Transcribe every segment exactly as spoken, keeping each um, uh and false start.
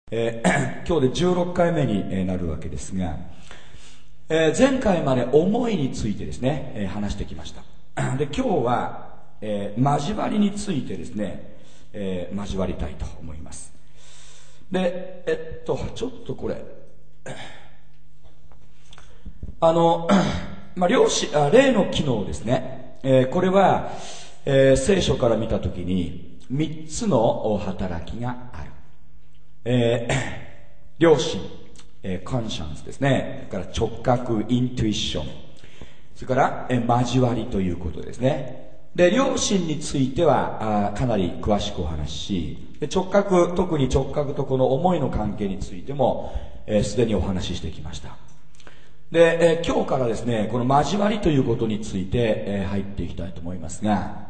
えー、今日でじゅうろっかいめになるわけですが、えー、前回まで思いについてですね、えー、話してきました。で、今日は、えー、交わりについてですね、えー、交わりたいと思います。で、えっとちょっとこれあのまあ量子あ例の機能ですね、えー、これは、えー、聖書から見たときにみっつの働きがある。えー、良心、えー、コンシャンスですね。それから直覚、イントゥイッション。それから、えー、交わりということですね。で、良心についてはあかなり詳しくお話しし、で直覚、特に直覚とこの思いの関係についてもすで、えー、にお話ししてきました。で、えー、今日からですね、この交わりということについて、えー、入っていきたいと思いますが、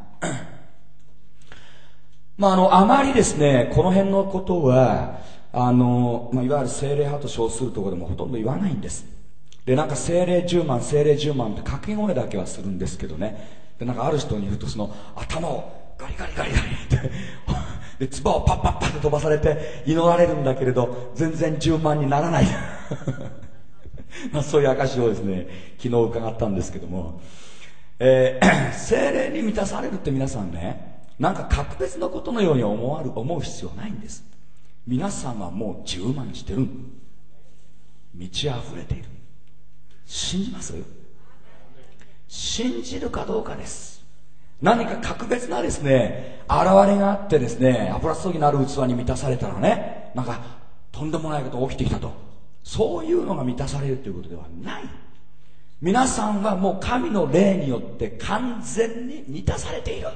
まあ、あの、あまりですね、この辺のことは、あの、まあ、いわゆる精霊派と称するところでもほとんど言わないんです。で、なんか精霊十万、精霊十万って掛け声だけはするんですけどね。で、なんかある人に言うと、その、頭をガリガリガリガリって、で、唾をパッパッパッと飛ばされて祈られるんだけれど、全然十万にならない。まあ、そういう証をですね、昨日伺ったんですけども、えー、精霊に満たされるって皆さんね、なんか格別なことのように思わる思う必要ないんです。皆さんはもう充満してる、満ち溢れている。信じます？信じるかどうかです。何か格別なですね現れがあってですね、油注ぎのある器に満たされたらね、なんかとんでもないことが起きてきたと、そういうのが満たされるということではない。皆さんはもう神の霊によって完全に満たされている。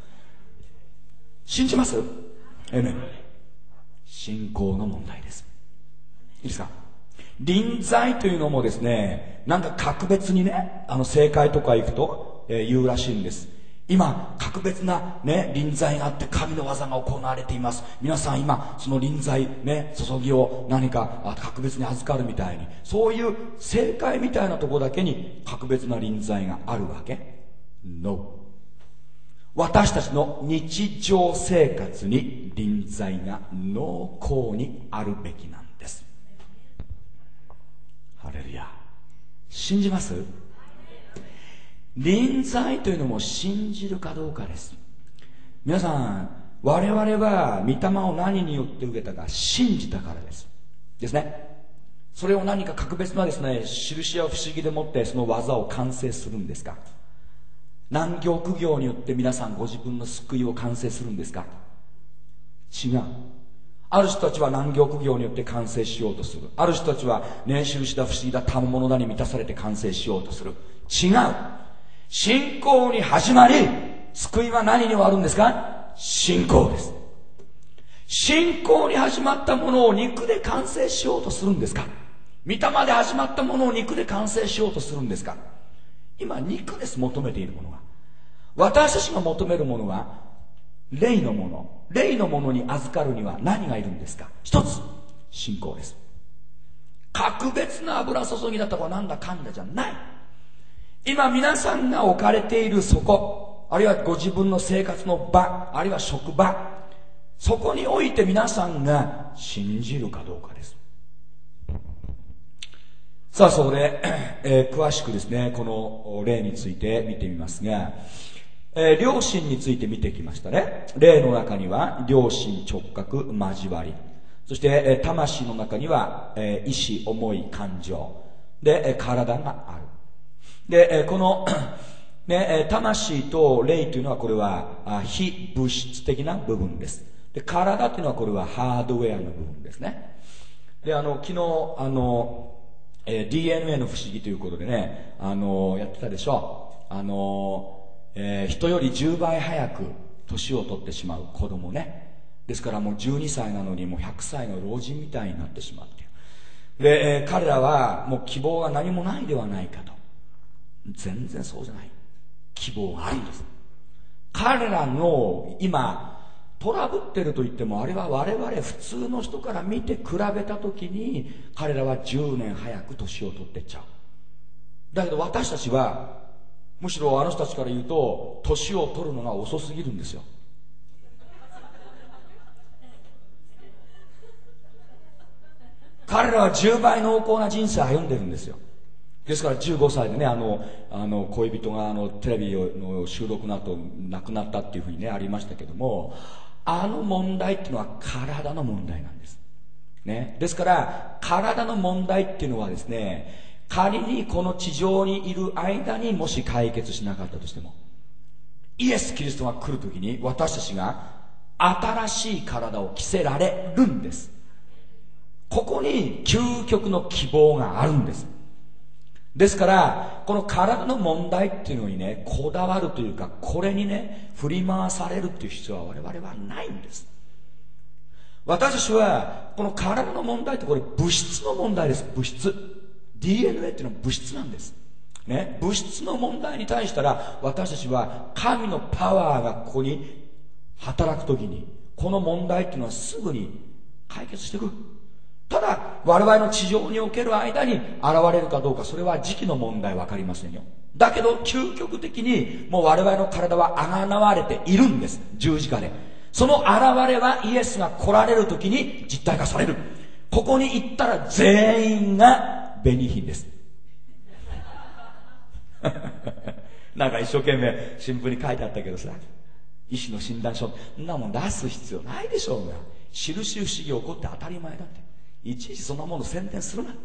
信じます？えめ、信仰の問題です。いいですか？臨在というのもですね、なんか格別にね、あの正解とか行くと、えー、言うらしいんです。今格別なね臨在があって神の技が行われています。皆さん今その臨在ね注ぎを何か格別に預かるみたいに、そういう正解みたいなところだけに格別な臨在があるわけ？ No。私たちの日常生活に臨在が濃厚にあるべきなんです。ハレルヤ。信じます？臨在というのも信じるかどうかです。皆さん、我々は御霊を何によって受けたか、信じたからですですね。それを何か格別なですね印や不思議でもってその技を完成するんですか？難行苦行によって皆さんご自分の救いを完成するんですか？違う。ある人たちは難行苦行によって完成しようとする。ある人たちはね、印だ不思議だ賜物だに満たされて完成しようとする。違う。信仰に始まり、救いは何に終わるんですか？信仰です。信仰に始まったものを肉で完成しようとするんですか？御霊で始まったものを肉で完成しようとするんですか？今肉です。求めているものは。私たちが求めるものは霊のもの。霊のものに預かるには何がいるんですか？一つ、信仰です。格別な油注ぎだとかなんだかんだじゃない。今皆さんが置かれているそこ、あるいはご自分の生活の場、あるいは職場、そこにおいて皆さんが信じるかどうかです。さあ、そこで、えー、詳しくですねこの例について見てみますが、えー、良心について見てきましたね。霊の中には良心、直覚、交わり、そして、えー、魂の中には、えー、意志、思い、感情で、えー、体がある。で、えー、この、ね、魂と霊というのはこれは非物質的な部分です。で、体というのはこれはハードウェアの部分ですね。で、あの昨日あのえー、ディーエヌエー の不思議ということでね、あのー、やってたでしょ。あのーえー、人よりじゅうばい早く年を取ってしまう子供ね。ですからもうじゅうにさいなのにもうひゃくさいの老人みたいになってしまっている。で、えー、彼らはもう希望が何もないではないかと。全然そうじゃない。希望があるんです。彼らの今トラブってると言っても、あれは我々普通の人から見て比べた時に彼らはじゅうねん早く年を取ってっちゃう。だけど私たちはむしろあの人たちから言うと年を取るのが遅すぎるんですよ。 彼らはじゅうばい濃厚な人生を歩んでるんですよ。ですからじゅうごさいでね、あの、あの恋人があのテレビの収録の後亡くなったっていうふうにね、ありましたけども、あの問題っていうのは体の問題なんです。ね。ですから、体の問題っていうのはですね、仮にこの地上にいる間にもし解決しなかったとしても、イエス・キリストが来るときに私たちが新しい体を着せられるんです。ここに究極の希望があるんです。ですからこの体の問題っていうのにね、こだわるというか、これにね振り回されるっていう必要は我々はないんです。私たちはこの体の問題って、これ物質の問題です。物質 ディーエヌエー っていうのは物質なんですね。物質の問題に対したら私たちは神のパワーがここに働くときに、この問題っていうのはすぐに解決してくる。ただ我々の地上における間に現れるかどうか、それは時期の問題、分かりませんよ。だけど究極的にもう我々の体はあがなわれているんです、十字架で。その現れはイエスが来られる時に実体化される。ここに行ったら全員が紅品ですなんか一生懸命新聞に書いてあったけどさ、医師の診断書んなもん出す必要ないでしょうが、印不思議起こって当たり前だって、いちいちそんなもの宣伝するな。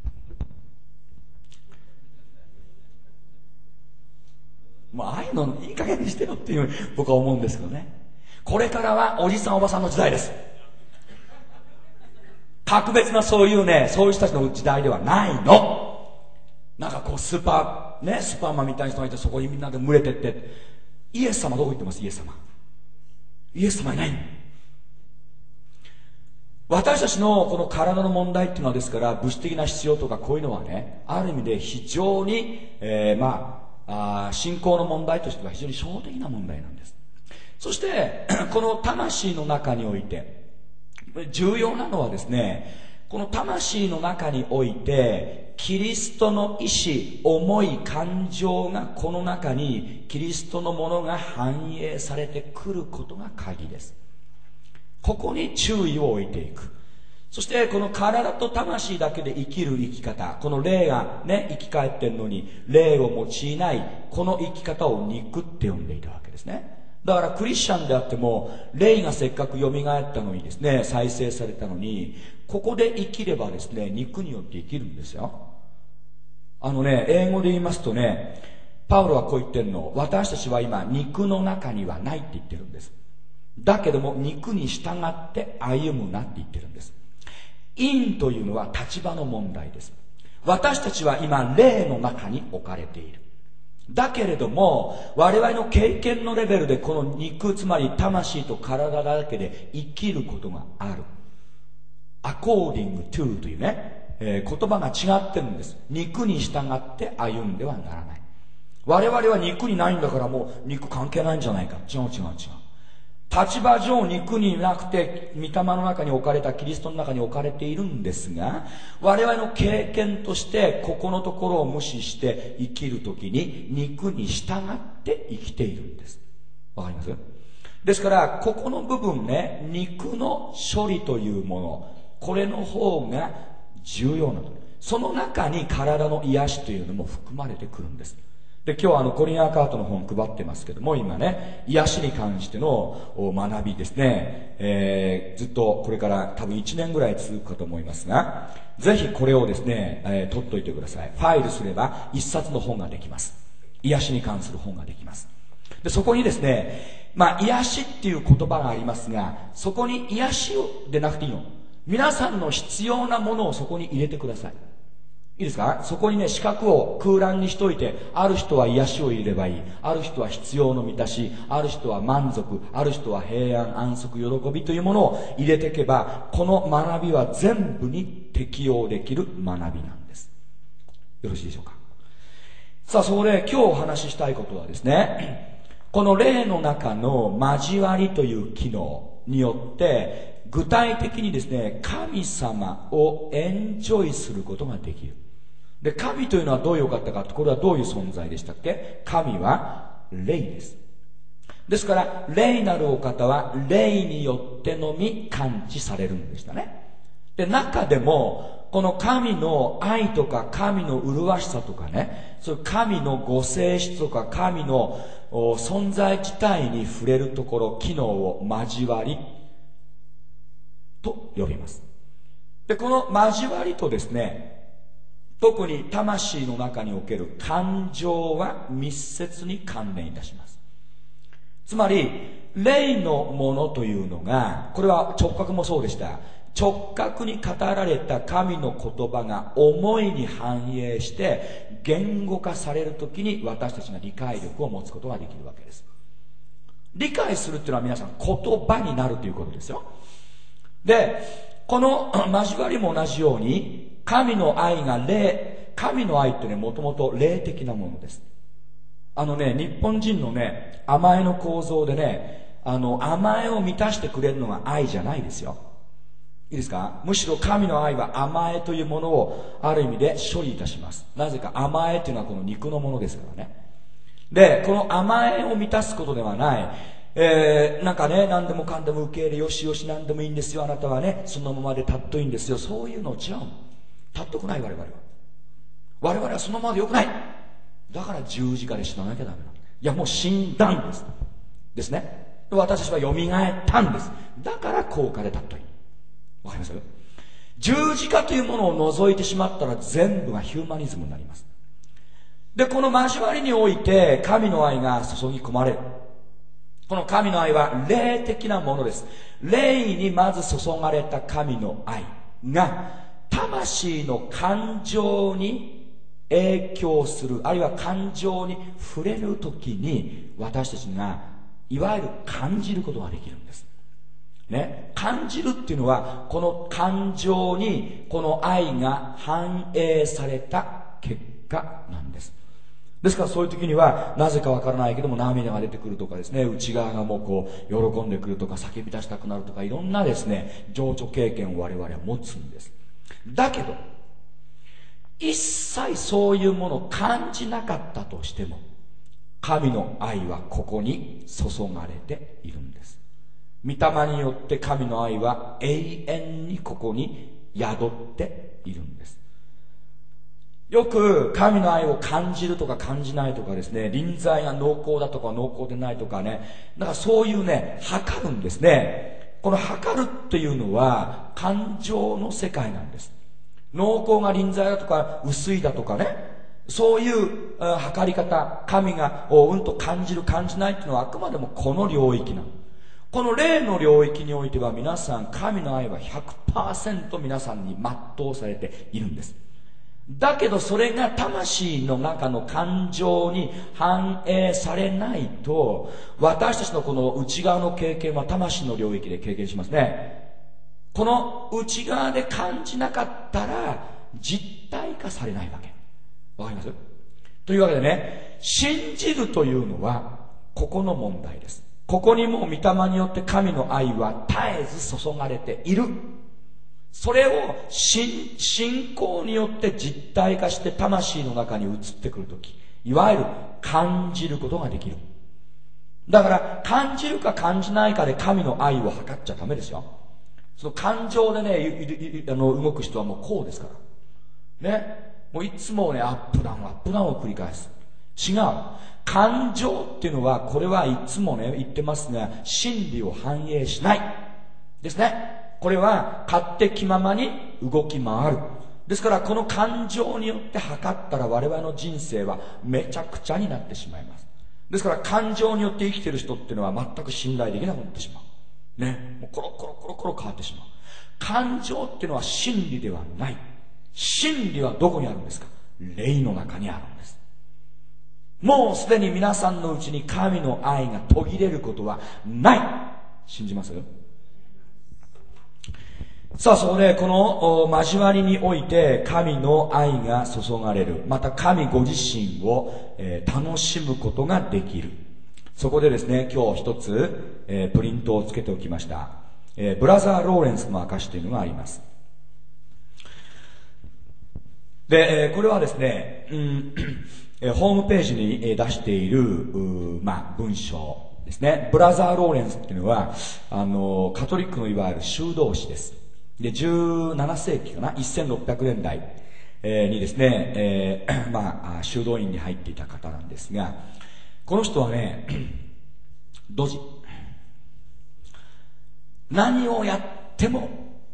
もうああいうのいい加減にしてよっていう僕は思うんですけどね。これからはおじさんおばさんの時代です。格別なそういうね、そういう人たちの時代ではないの。なんかこうスーパーね、スーパーマンみたいな人がいて、そこにみんなで群れてって、イエス様どこ行ってます？イエス様イエス様いないの。私たちのこの体の問題っていうのは、ですから物質的な必要とかこういうのはね、ある意味で非常に、えー、まああ信仰の問題としては非常に小的な問題なんです。そしてこの魂の中において重要なのはですね、この魂の中においてキリストの意志、思い、感情がこの中にキリストのものが反映されてくることが鍵です。ここに注意を置いていく。そしてこの体と魂だけで生きる生き方、この霊がね生き返ってるのに霊を用いないこの生き方を肉って呼んでいたわけですね。だからクリスチャンであっても、霊がせっかく蘇ったのにですね、再生されたのに、ここで生きればですね、肉によって生きるんですよ。あのね、英語で言いますとね、パウロはこう言ってるの。私たちは今肉の中にはないって言ってるんです。だけども肉に従って歩むなって言ってるんです。陰というのは立場の問題です。私たちは今霊の中に置かれている。だけれども我々の経験のレベルでこの肉、つまり魂と体だけで生きることがある。 according to というね、えー、言葉が違ってるんです。肉に従って歩んではならない。我々は肉にないんだからもう肉関係ないんじゃないか。違う違う違う。立場上肉になくて御霊の中に置かれたキリストの中に置かれているんですが、我々の経験としてここのところを無視して生きるときに肉に従って生きているんです。わかります？ですからここの部分ね、肉の処理というもの、これの方が重要なの。その中に体の癒しというのも含まれてくるんです。で今日はあのコリンアカートの本配ってますけども、今ね癒しに関しての学びですね、えー、ずっとこれから多分いちねんぐらい続くかと思いますが、ぜひこれをですね、えー、取っといてください。ファイルすれば一冊の本ができます。癒しに関する本ができます。でそこにですね、まあ癒しっていう言葉がありますが、そこに癒しをでなくていいの、皆さんの必要なものをそこに入れてください。いいですか？そこにね四角を空欄にしといて、ある人は癒しを入れればいい、ある人は必要の満たし、ある人は満足、ある人は平安、安息、喜びというものを入れていけば、この学びは全部に適用できる学びなんです。よろしいでしょうか？さあそこで今日お話ししたいことはですね、この霊の中の交わりという機能によって具体的にですね、神様をエンジョイすることができる。で神というのはどういうお方か、これはどういう存在でしたっけ？神は霊です。ですから霊なるお方は霊によってのみ感知されるんでしたね。 で、中でも、この神の愛とか神の麗しさとかね、そういう神のご性質とか神の存在自体に触れるところ、機能を交わりと呼びます。で、この交わりとですね、特に魂の中における感情は密接に関連いたします。つまり、霊のものというのが、これは直角もそうでした。直角に語られた神の言葉が思いに反映して言語化されるときに私たちが理解力を持つことができるわけです。理解するっていうのは皆さん言葉になるということですよ。で、この交わりも同じように神の愛が霊、神の愛ってね、もともと霊的なものです。あのね、日本人のね、甘えの構造でね、あの甘えを満たしてくれるのが愛じゃないですよ。いいですか？むしろ神の愛は甘えというものをある意味で処理いたします。なぜか甘えというのはこの肉のものですからね。で、この甘えを満たすことではない、えー、なんかね、何でもかんでも受け入れ、よしよし何でもいいんですよ、あなたはね、そのままでたっといいんですよ。そういうの違うの。たっとくない我々は。我々はそのままでよくない。だから十字架で死ななきゃダメなの。いや、もう死んだんです。ですね。私たちは蘇ったんです。だから高価でたっといい。わかります？十字架というものを除いてしまったら全部がヒューマニズムになります。で、この交わりにおいて神の愛が注ぎ込まれる。この神の愛は霊的なものです。霊にまず注がれた神の愛が魂の感情に影響する、あるいは感情に触れるときに私たちがいわゆる感じることができるんですね。感じるっていうのはこの感情にこの愛が反映された結果なんです。ですからそういう時にはなぜかわからないけども涙が出てくるとかですね、内側がもうこう喜んでくるとか叫び出したくなるとか、いろんなですね情緒経験を我々は持つんです。だけど一切そういうものを感じなかったとしても神の愛はここに注がれているんです。御霊によって神の愛は永遠にここに宿っているんです。よく神の愛を感じるとか感じないとかですね、臨在が濃厚だとか濃厚でないとかね、だからそういうね測るんですね。この測るっていうのは感情の世界なんです。濃厚が臨在だとか薄いだとかね、そういう測り方、神がうんと感じる感じないっていうのはあくまでもこの領域なの。この霊の領域においては皆さん神の愛は ひゃくパーセント 皆さんに全うされているんです。だけどそれが魂の中の感情に反映されないと、私たちのこの内側の経験は魂の領域で経験しますね。この内側で感じなかったら実体化されないわけ。わかります？というわけでね、信じるというのはここの問題です。ここにも御霊によって神の愛は絶えず注がれている。それを 信, 信仰によって実体化して魂の中に移ってくるとき、いわゆる感じることができる。だから感じるか感じないかで神の愛を測っちゃダメですよ。その感情でねあの動く人はもうこうですからね、もういつもねアップダウンアップダウンを繰り返す。違う。感情っていうのはこれはいつもね言ってますが真理を反映しないですね。これは勝手気ままに動き回る。ですからこの感情によって測ったら我々の人生はめちゃくちゃになってしまいます。ですから感情によって生きている人っていうのは全く信頼できなくなってしまうね。もうコロコロコロコロ変わってしまう。感情っていうのは真理ではない。真理はどこにあるんですか？霊の中にあるんです。もうすでに皆さんのうちに神の愛が途切れることはない。信じます？さあ、そこでこの交わりにおいて神の愛が注がれる。また神ご自身を、えー、楽しむことができる。そこでですね、今日一つ、えー、プリントをつけておきました、えー、ブラザー・ローレンスの証というのがあります。で、えー、これはですね、うんえー、ホームページに出している、まあ、文章ですね。ブラザー・ローレンスっていうのはあのカトリックのいわゆる修道士です。 でじゅうなな世紀かな、せんろっぴゃくねんだいにですね、えー、まあ修道院に入っていた方なんですが、この人はねドジ、何をやっても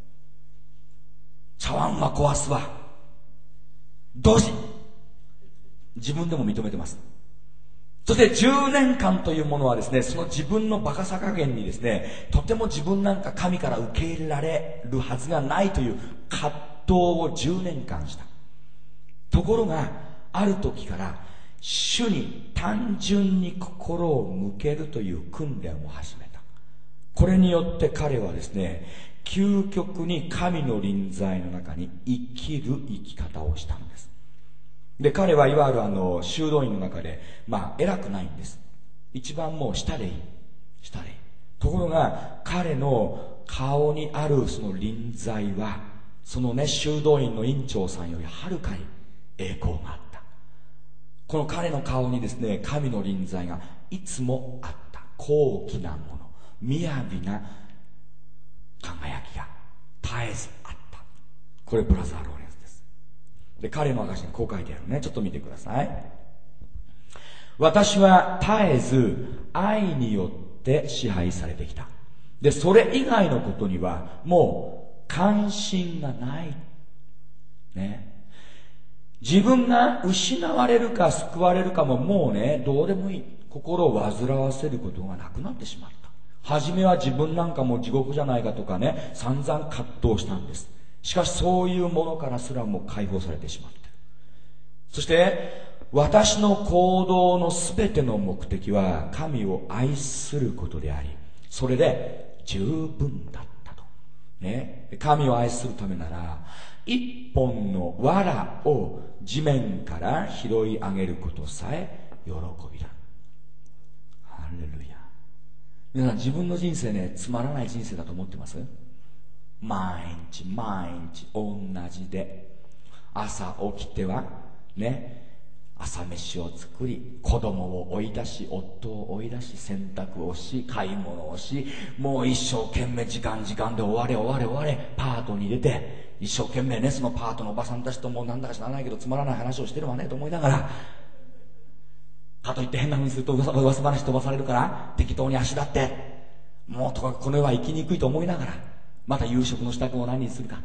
茶碗は壊すわ、ドジ、自分でも認めてます。そしてじゅうねんかんというものはですね、その自分のバカさ加減にですね、とても自分なんか神から受け入れられるはずがないという葛藤をじゅうねんかんした。ところがある時から主に単純に心を向けるという訓練を始めた。これによって彼はですね、究極に神の臨在の中に生きる生き方をしたんです。で、彼はいわゆるあの修道院の中でまあ偉くないんです。一番もう下でいい下でいい。ところが彼の顔にあるその臨在は、そのね修道院の院長さんよりはるかに栄光があった。この彼の顔にですね、神の臨在がいつもあった。高貴なもの、雅な輝きが絶えずあった。これブラザー・ローレンスです。で、彼の証にこう書いてあるね。ちょっと見てください。私は絶えず愛によって支配されてきた。で、それ以外のことにはもう関心がないね。自分が失われるか救われるかももうね、どうでもいい。心を煩わせることがなくなってしまった。初めは自分なんかも地獄じゃないかとかね、散々葛藤したんです。しかしそういうものからすらも解放されてしまっている。そして私の行動のすべての目的は神を愛することであり、それで十分だったと、ね、神を愛するためなら一本の藁を地面から拾い上げることさえ喜びだ。ハレルヤ。皆さん、自分の人生ね、つまらない人生だと思ってます？毎日毎日同じで、朝起きてはね、朝飯を作り、子供を追い出し、夫を追い出し、洗濯をし、買い物をし、もう一生懸命時間時間で終われ終われ終われ、パートに入れて一生懸命ね、そのパートのおばさんたちともなんだか知らないけどつまらない話をしてるわねと思いながら、かといって変な風にすると噂話飛ばされるから適当に足立ってもうとかこの世は生きにくいと思いながら、また夕食の支度を何にするか、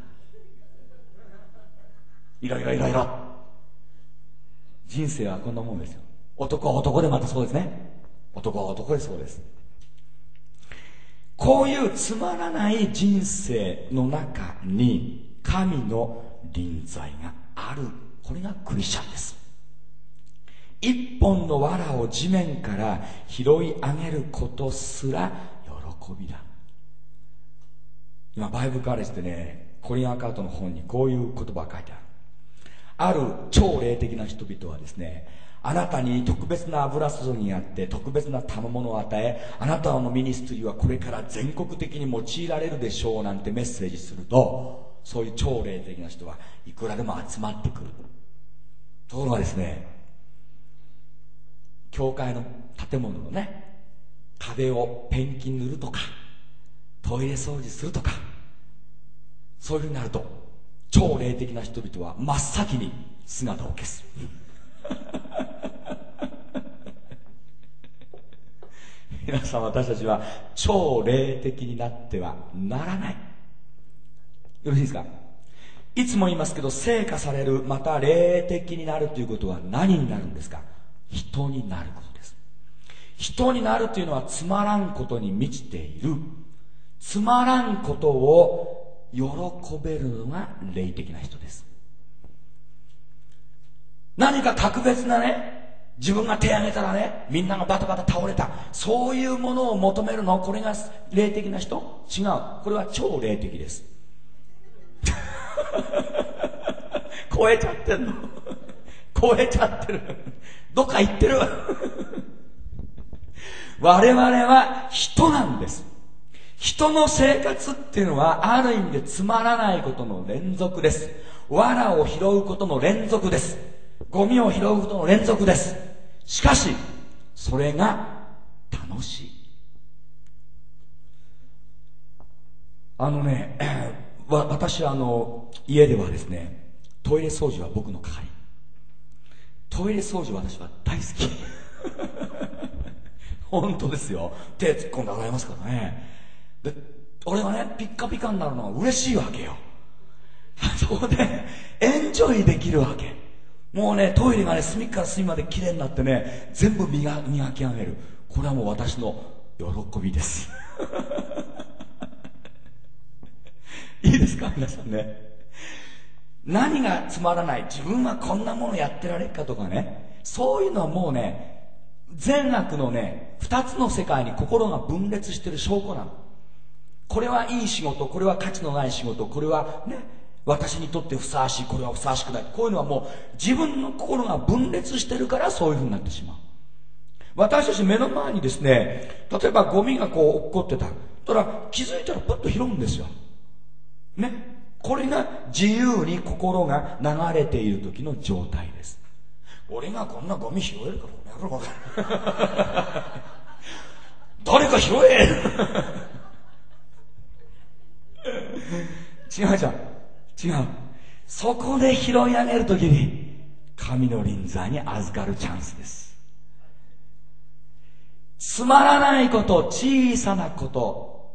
いろいろいろいろ。人生はこんなもんですよ。男は男でまたそうですね。男は男でそうです。こういうつまらない人生の中に神の臨在がある。これがクリスチャンです。一本の藁を地面から拾い上げることすら喜びだ。今バイブルカレッジでね、コリン・アカートの本にこういう言葉が書いてある。ある超霊的な人々はですね、あなたに特別な油注ぎがあって特別な賜物を与え、あなたのミニストリーはこれから全国的に用いられるでしょうなんてメッセージすると、そういう超霊的な人はいくらでも集まってくる。ところがですね、教会の建物のね、壁をペンキ塗るとかトイレ掃除するとか、そういうふうになると超霊的な人々は真っ先に姿を消す。皆さん、私たちは超霊的になってはならない。よろしいですか？いつも言いますけど、成果される、また霊的になるということは何になるんですか？人になることです。人になるというのはつまらんことに満ちている。つまらんことを喜べるのが霊的な人です。何か格別なね、自分が手を挙げたらね、みんながバタバタ倒れた、そういうものを求めるの、これが霊的な人？違う。これは超霊的です。超えちゃってんの。超えちゃってる。どっか行ってる。我々は人なんです。人の生活っていうのはある意味でつまらないことの連続です。藁を拾うことの連続です。ゴミを拾うことの連続です。しかしそれが楽しい。あのね、 わ私はあの家ではですね、トイレ掃除は僕の係。トイレ掃除は私は大好き本当ですよ。手突っ込んで洗いますからね。で俺はね、ピッカピカになるのは嬉しいわけよ。そこでエンジョイできるわけ。もうね、トイレがね、隅から隅まで綺麗になってね、全部磨磨き上げる。これはもう私の喜びですいいですか皆さんね。何がつまらない、自分はこんなものやってられるかとかね、そういうのはもうね、善悪のね、二つの世界に心が分裂してる証拠なの。これはいい仕事、これは価値のない仕事、これはね、私にとってふさわしい、これはふさわしくない。こういうのはもう自分の心が分裂してるからそういうふうになってしまう。私たち目の前にですね、例えばゴミがこう落っこってた。たら気づいたらパッと拾うんですよ。ね。これが自由に心が流れている時の状態です。俺がこんなゴミ拾えるからこの野郎誰か拾え違うじゃん。違う。そこで拾い上げるときに神の臨在に預かるチャンスです。つまらないこと、小さなこと、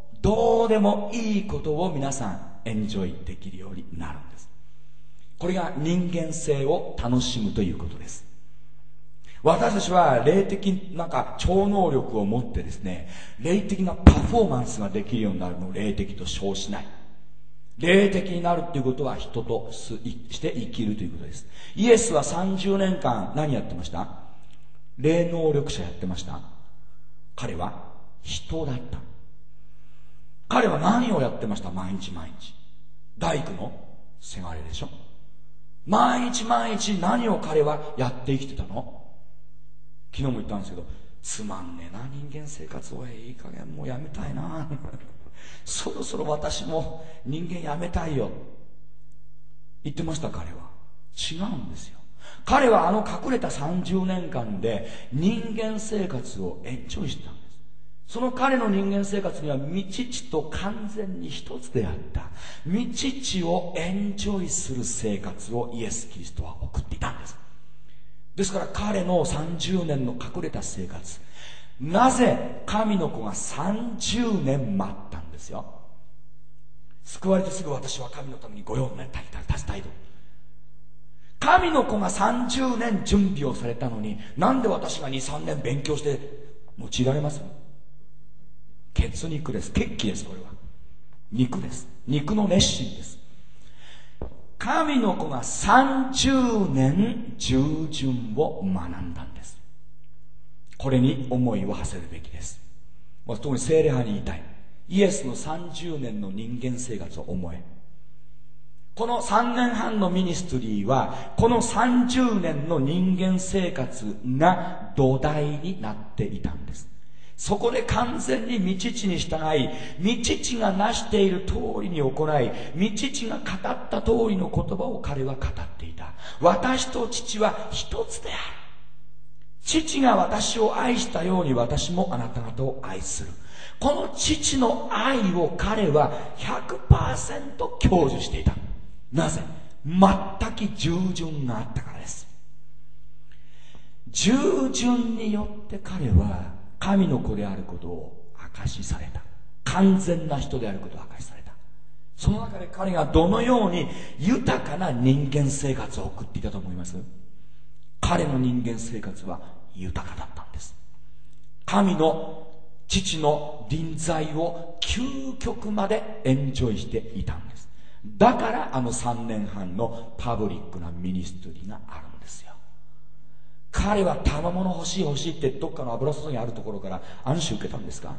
どうでもいいことを皆さんエンジョイできるようになるんです。これが人間性を楽しむということです。私たちは霊的なんか超能力を持ってですね、霊的なパフォーマンスができるようになるのを霊的と称しない。霊的になるということは人として生きるということです。イエスはさんじゅうねんかん何やってました？霊能力者やってました。彼は人だった。彼は何をやってました？毎日毎日大工のせがれでしょ。毎日毎日何を彼はやって生きてたの？昨日も言ったんですけど、つまんねえな人間生活を、いい加減もうやめたいなそろそろ私も人間やめたいよ言ってました。彼は違うんですよ。彼はあの隠れたさんじゅうねんかんで人間生活をエンジョイしてたんです。その彼の人間生活には御父と完全に一つであった御父をエンジョイする生活をイエス・キリストは送っていたんです。ですから彼のさんじゅうねんの隠れた生活、なぜ神の子がさんじゅうねん待ったんですよ。救われてすぐ私は神のために御用になりたい立ちたいと。神の子がさんじゅうねん準備をされたのに、なんで私がにさんねん勉強して用いられます？血肉です。血気です。これは肉です。肉の熱心です。神の子がさんじゅうねん従順を学んだんです。これに思いを馳せるべきです。特に聖霊派に言いたい。イエスのさんじゅうねんの人間生活を思え。このさんねんはんのミニストリーはこのさんじゅうねんの人間生活が土台になっていたんです。そこで完全に御父に従い、御父がなしている通りに行い、御父が語った通りの言葉を彼は語っていた。私と父は一つである。父が私を愛したように私もあなた方を愛する。この父の愛を彼は ひゃくパーセント 享受していた。なぜ？全く従順があったからです。従順によって彼は神の子であることを証しされた。完全な人であることを証しされた。その中で彼がどのように豊かな人間生活を送っていたと思います？彼の人間生活は豊かだったんです。神の父の臨在を究極までエンジョイしていたんです。だからあのさんねんはんのパブリックなミニストリーがあるんですよ。彼は賜物欲しい欲しいってどっかの油注ぎあるところから安心受けたんですか？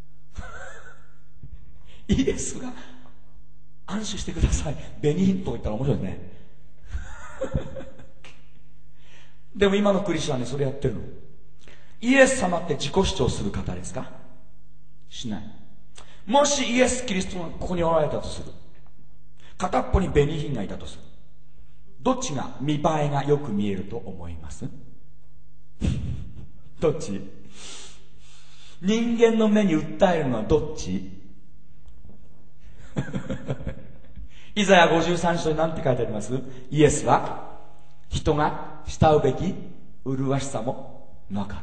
イエスが安心してください紅ヒント言ったら面白いですねでも今のクリスチャンでそれやってるの。イエス様って自己主張する方ですか？しない。もしイエス・キリストがここにおられたとする。片っぽに紅品がいたとする。どっちが見栄えがよく見えると思いますどっち？人間の目に訴えるのはどっちイザヤごじゅうさん章に何て書いてあります？イエスは人が慕うべき麗しさもなかった。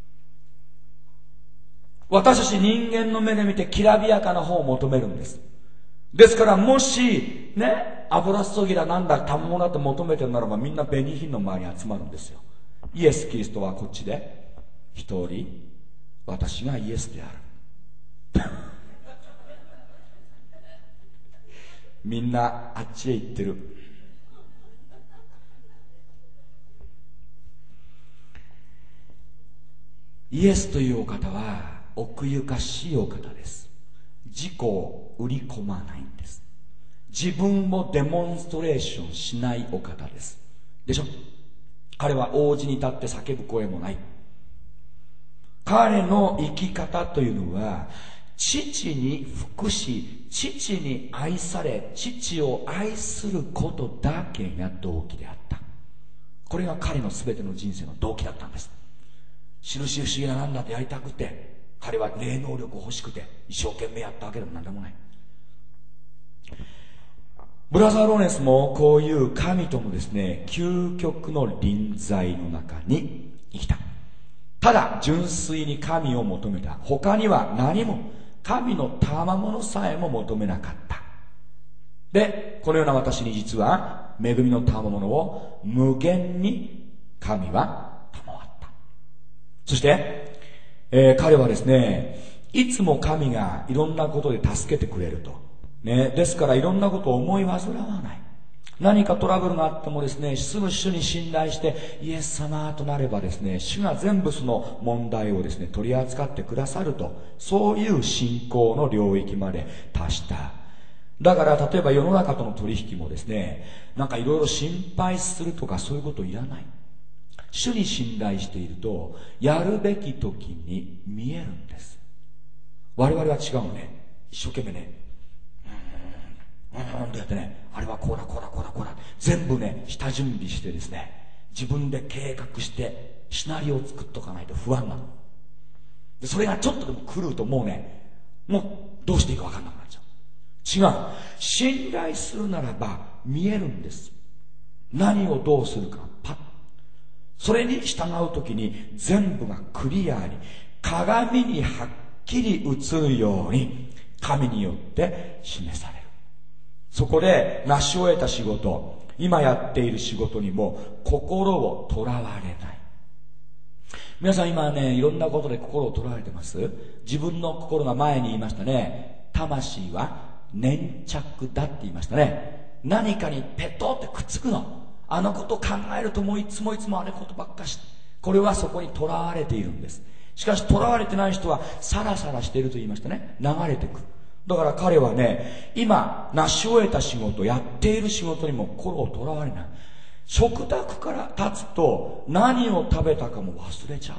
私たち人間の目で見てきらびやかな方を求めるんです。ですからもしね、油注ぎだなんだ賜物だと求めてるならば、みんな紅品の周りに集まるんですよ。イエス・キリストはこっちで一人、私がイエスであるみんなあっちへ行ってる。イエスというお方は奥ゆかしいお方です。自己を売り込まないんです。自分をデモンストレーションしないお方ですでしょ。彼は王子に立って叫ぶ声もない。彼の生き方というのは、父に服し、父に愛され、父を愛することだけが動機であった。これが彼の全ての人生の動機だったんです。印不思議ななんだってやりたくて、彼は霊能力欲しくて一生懸命やったわけでもなんでもない。ブラザー・ローレンスもこういう神とのですね、究極の臨在の中に生きた。ただ純粋に神を求めた。他には何も神の賜物さえも求めなかった。で、このような私に実は恵みの賜物を無限に神は賜った。そして、えー、彼はですね、いつも神がいろんなことで助けてくれると。ね、ですからいろんなことを思い煩わない。何かトラブルがあってもですね、すぐ主に信頼してイエス様となればですね、主が全部その問題をですね取り扱ってくださると、そういう信仰の領域まで達した。だから例えば世の中との取引もですね、なんかいろいろ心配するとかそういうこといらない。主に信頼しているとやるべき時に見えるんです。我々は違うのね。一生懸命ね、うんうんとやってね、あれはこうだこうだこうだこうだ全部ね下準備してですね、自分で計画してシナリオを作っとかないと不安なので、それがちょっとでも狂うともうね、もうどうしていいか分かんなくなっちゃう。違う。信頼するならば見えるんです。何をどうするかパッ、それに従うときに全部がクリアに鏡にはっきり映るように神によって示される。そこで成し終えた仕事、今やっている仕事にも心をとらわれない。皆さん今ね、いろんなことで心をとらわれてます。自分の心が前に言いましたね、魂は粘着だって言いましたね。何かにペトってくっつくの。あのことを考えるともういつもいつもあれことばっかし、これはそこにとらわれているんです。しかしとらわれてない人はサラサラしていると言いましたね。流れてく。だから彼はね、今成し終えた仕事、やっている仕事にも心をとらわれない。食卓から立つと何を食べたかも忘れちゃう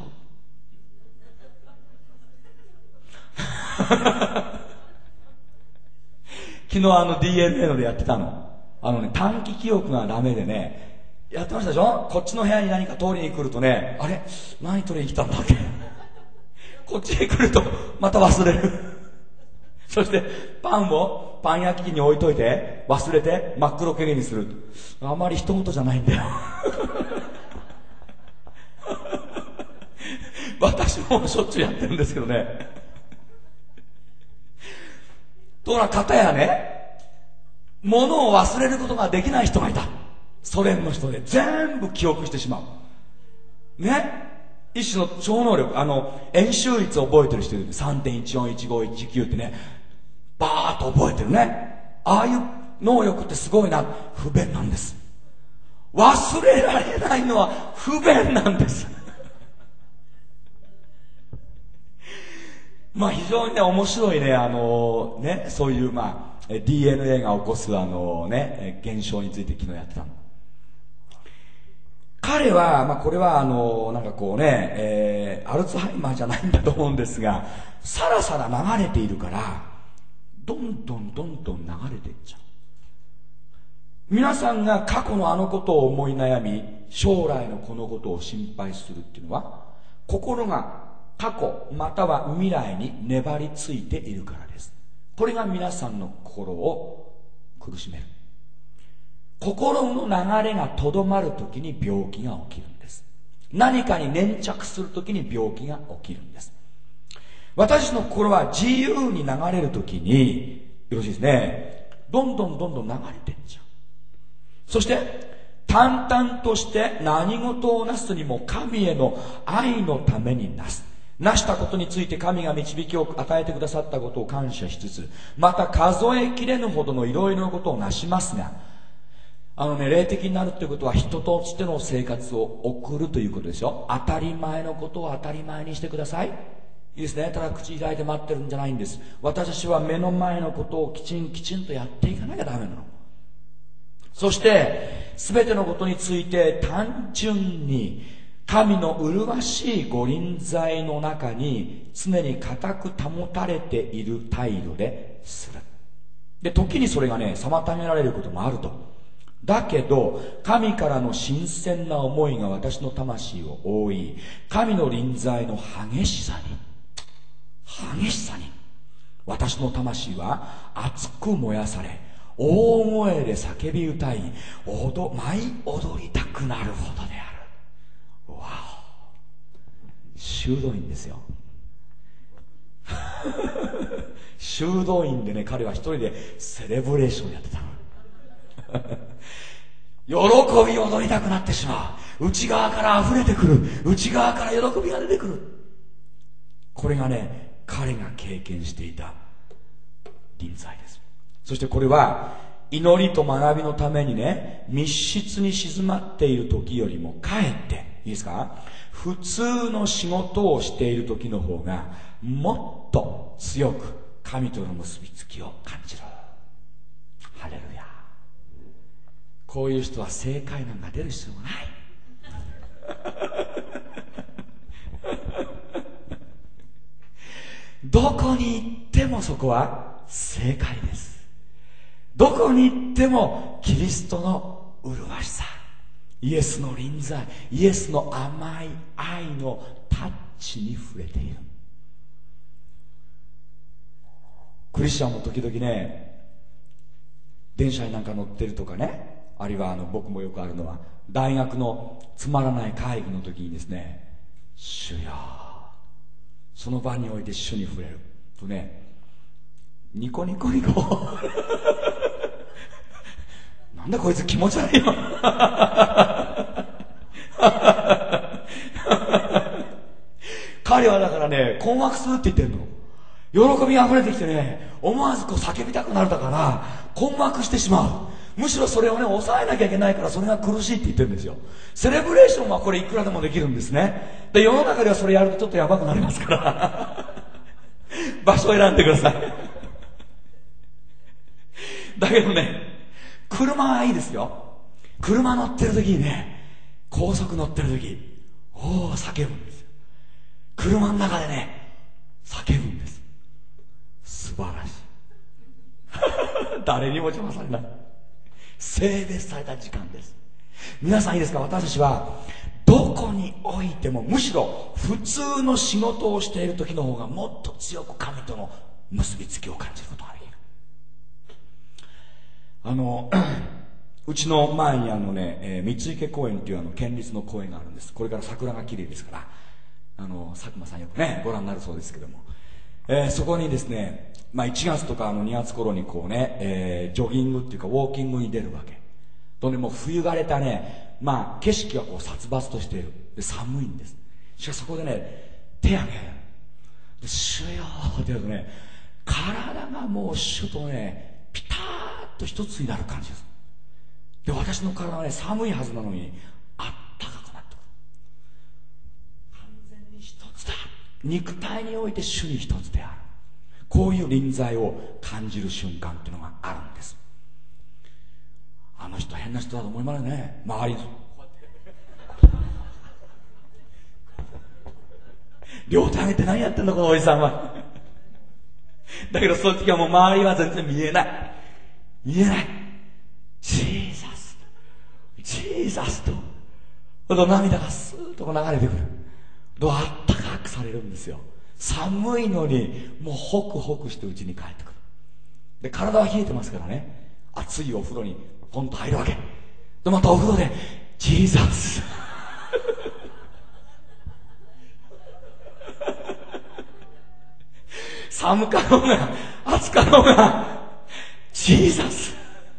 昨日あの ディーエヌエー のでやってたの、あのね、短期記憶がダメでねやってましたでしょ。こっちの部屋に何か通りに来るとね、あれ何取りに来たんだっけこっちへ来るとまた忘れるそしてパンをパン焼き器に置いといて忘れて真っ黒けげにする。あまり人事じゃないんだよ私もしょっちゅうやってるんですけどねところが片やね、物を忘れることができない人がいた。ソ連の人で全部記憶してしまうね。一種の超能力、あの円周率を覚えてる人いる。 さんてんいちよんいちごいちきゅう ってね、バーッと覚えてるね。ああいう能力ってすごいな。不便なんです。忘れられないのは不便なんですまあ非常にね面白いね、あのね、そういうまあ ディーエヌエー が起こすあのね現象について昨日やってたの。彼はまあこれはあのなんかこうね、えー、アルツハイマーじゃないんだと思うんですが、さらさら流れているからどんどんどんどん流れていっちゃう。皆さんが過去のあのことを思い悩み、将来のこのことを心配するっていうのは、心が過去または未来に粘りついているからです。これが皆さんの心を苦しめる。心の流れがとどまるときに病気が起きるんです。何かに粘着するときに病気が起きるんです。私の心は自由に流れるときに、よろしいですね、どんどんどんどん流れてっちゃう。そして淡々として何事をなすにも神への愛のためになす。なしたことについて神が導きを与えてくださったことを感謝しつつ、また数えきれぬほどのいろいろなことをなしますが、あのね、霊的になるということは人としての生活を送るということですよ。当たり前のことを当たり前にしてください。いいですね。ただ口開いて待ってるんじゃないんです。私たちは目の前のことをきちんきちんとやっていかなきゃダメなの。そして全てのことについて単純に神の麗しい御臨在の中に常に固く保たれている態度でする。で、時にそれがね、妨げられることもあると。だけど神からの新鮮な思いが私の魂を覆い、神の臨在の激しさに激しさに私の魂は熱く燃やされ、大声で叫び歌い、踊舞い踊りたくなるほどである。わお、修道院ですよ。修道院でね、彼は一人でセレブレーションやってたの。喜び踊りたくなってしまう。内側から溢れてくる。内側から喜びが出てくる。これがね、彼が経験していた臨在です。そしてこれは祈りと学びのためにね、密室に静まっている時よりもかえっていいですか、普通の仕事をしている時の方がもっと強く神との結びつきを感じる。ハレルヤ。こういう人は正解なんか出る必要もない。どこに行ってもそこは正解です。どこに行ってもキリストの麗しさ、イエスの臨在、イエスの甘い愛のタッチに触れている。クリスチャンも時々ね、電車になんか乗ってるとかね、あるいはあの僕もよくあるのは大学のつまらない会議の時にですね、主よ、その場において主に触れるとね、ニコニコニコなんだこいつ気持ち悪いよ彼はだからね、困惑するって言ってるの。喜びが溢れてきてね、思わずこう叫びたくなるだから困惑してしまう。むしろそれをね、抑えなきゃいけないから、それが苦しいって言ってるんですよ。セレブレーションはこれいくらでもできるんですね。で、世の中ではそれやるとちょっとやばくなりますから場所を選んでくださいだけどね、車はいいですよ。車乗ってる時にね、高速乗ってる時、おお叫ぶんですよ。車の中でね、叫ぶんです。素晴らしい誰にも邪魔されない、性別された時間です。皆さんいいですか、私たちはどこにおいても、むしろ普通の仕事をしている時の方がもっと強く神との結びつきを感じることができる。あのうちの前にあのね、えー、三池公園というあの県立の公園があるんです。これから桜が綺麗ですから、あの佐久間さんよくねご覧になるそうですけども、えー、そこにですね、まあ、いちがつとかあのにがつ頃にこうね、えー、ジョギングっていうかウォーキングに出るわけ。とね、もう冬枯れたね、まあ景色がこう殺伐としている。で寒いんです。しかしそこでね、手あげる。で主よーってやるとね、体がもう主とねピターッと一つになる感じです。で私の体はね、寒いはずなのにあったかくなってくる。完全に一つだ。肉体において主に一つである。こういう臨在を感じる瞬間っていうのがあるんです。あの人変な人だと思いますね。周りに両手上げて何やってんのこのおじさんはだけどその時はもう周りは全然見えない、見えない。ジーザス、ジーザスと涙がスーッと流れてくる。あったかくされるんですよ。寒いのにもうホクホクして家に帰ってくる。で体は冷えてますからね、 熱いお風呂にポンと入るわけで、またお風呂でジーザス寒かろうが暑かろうがジーザス、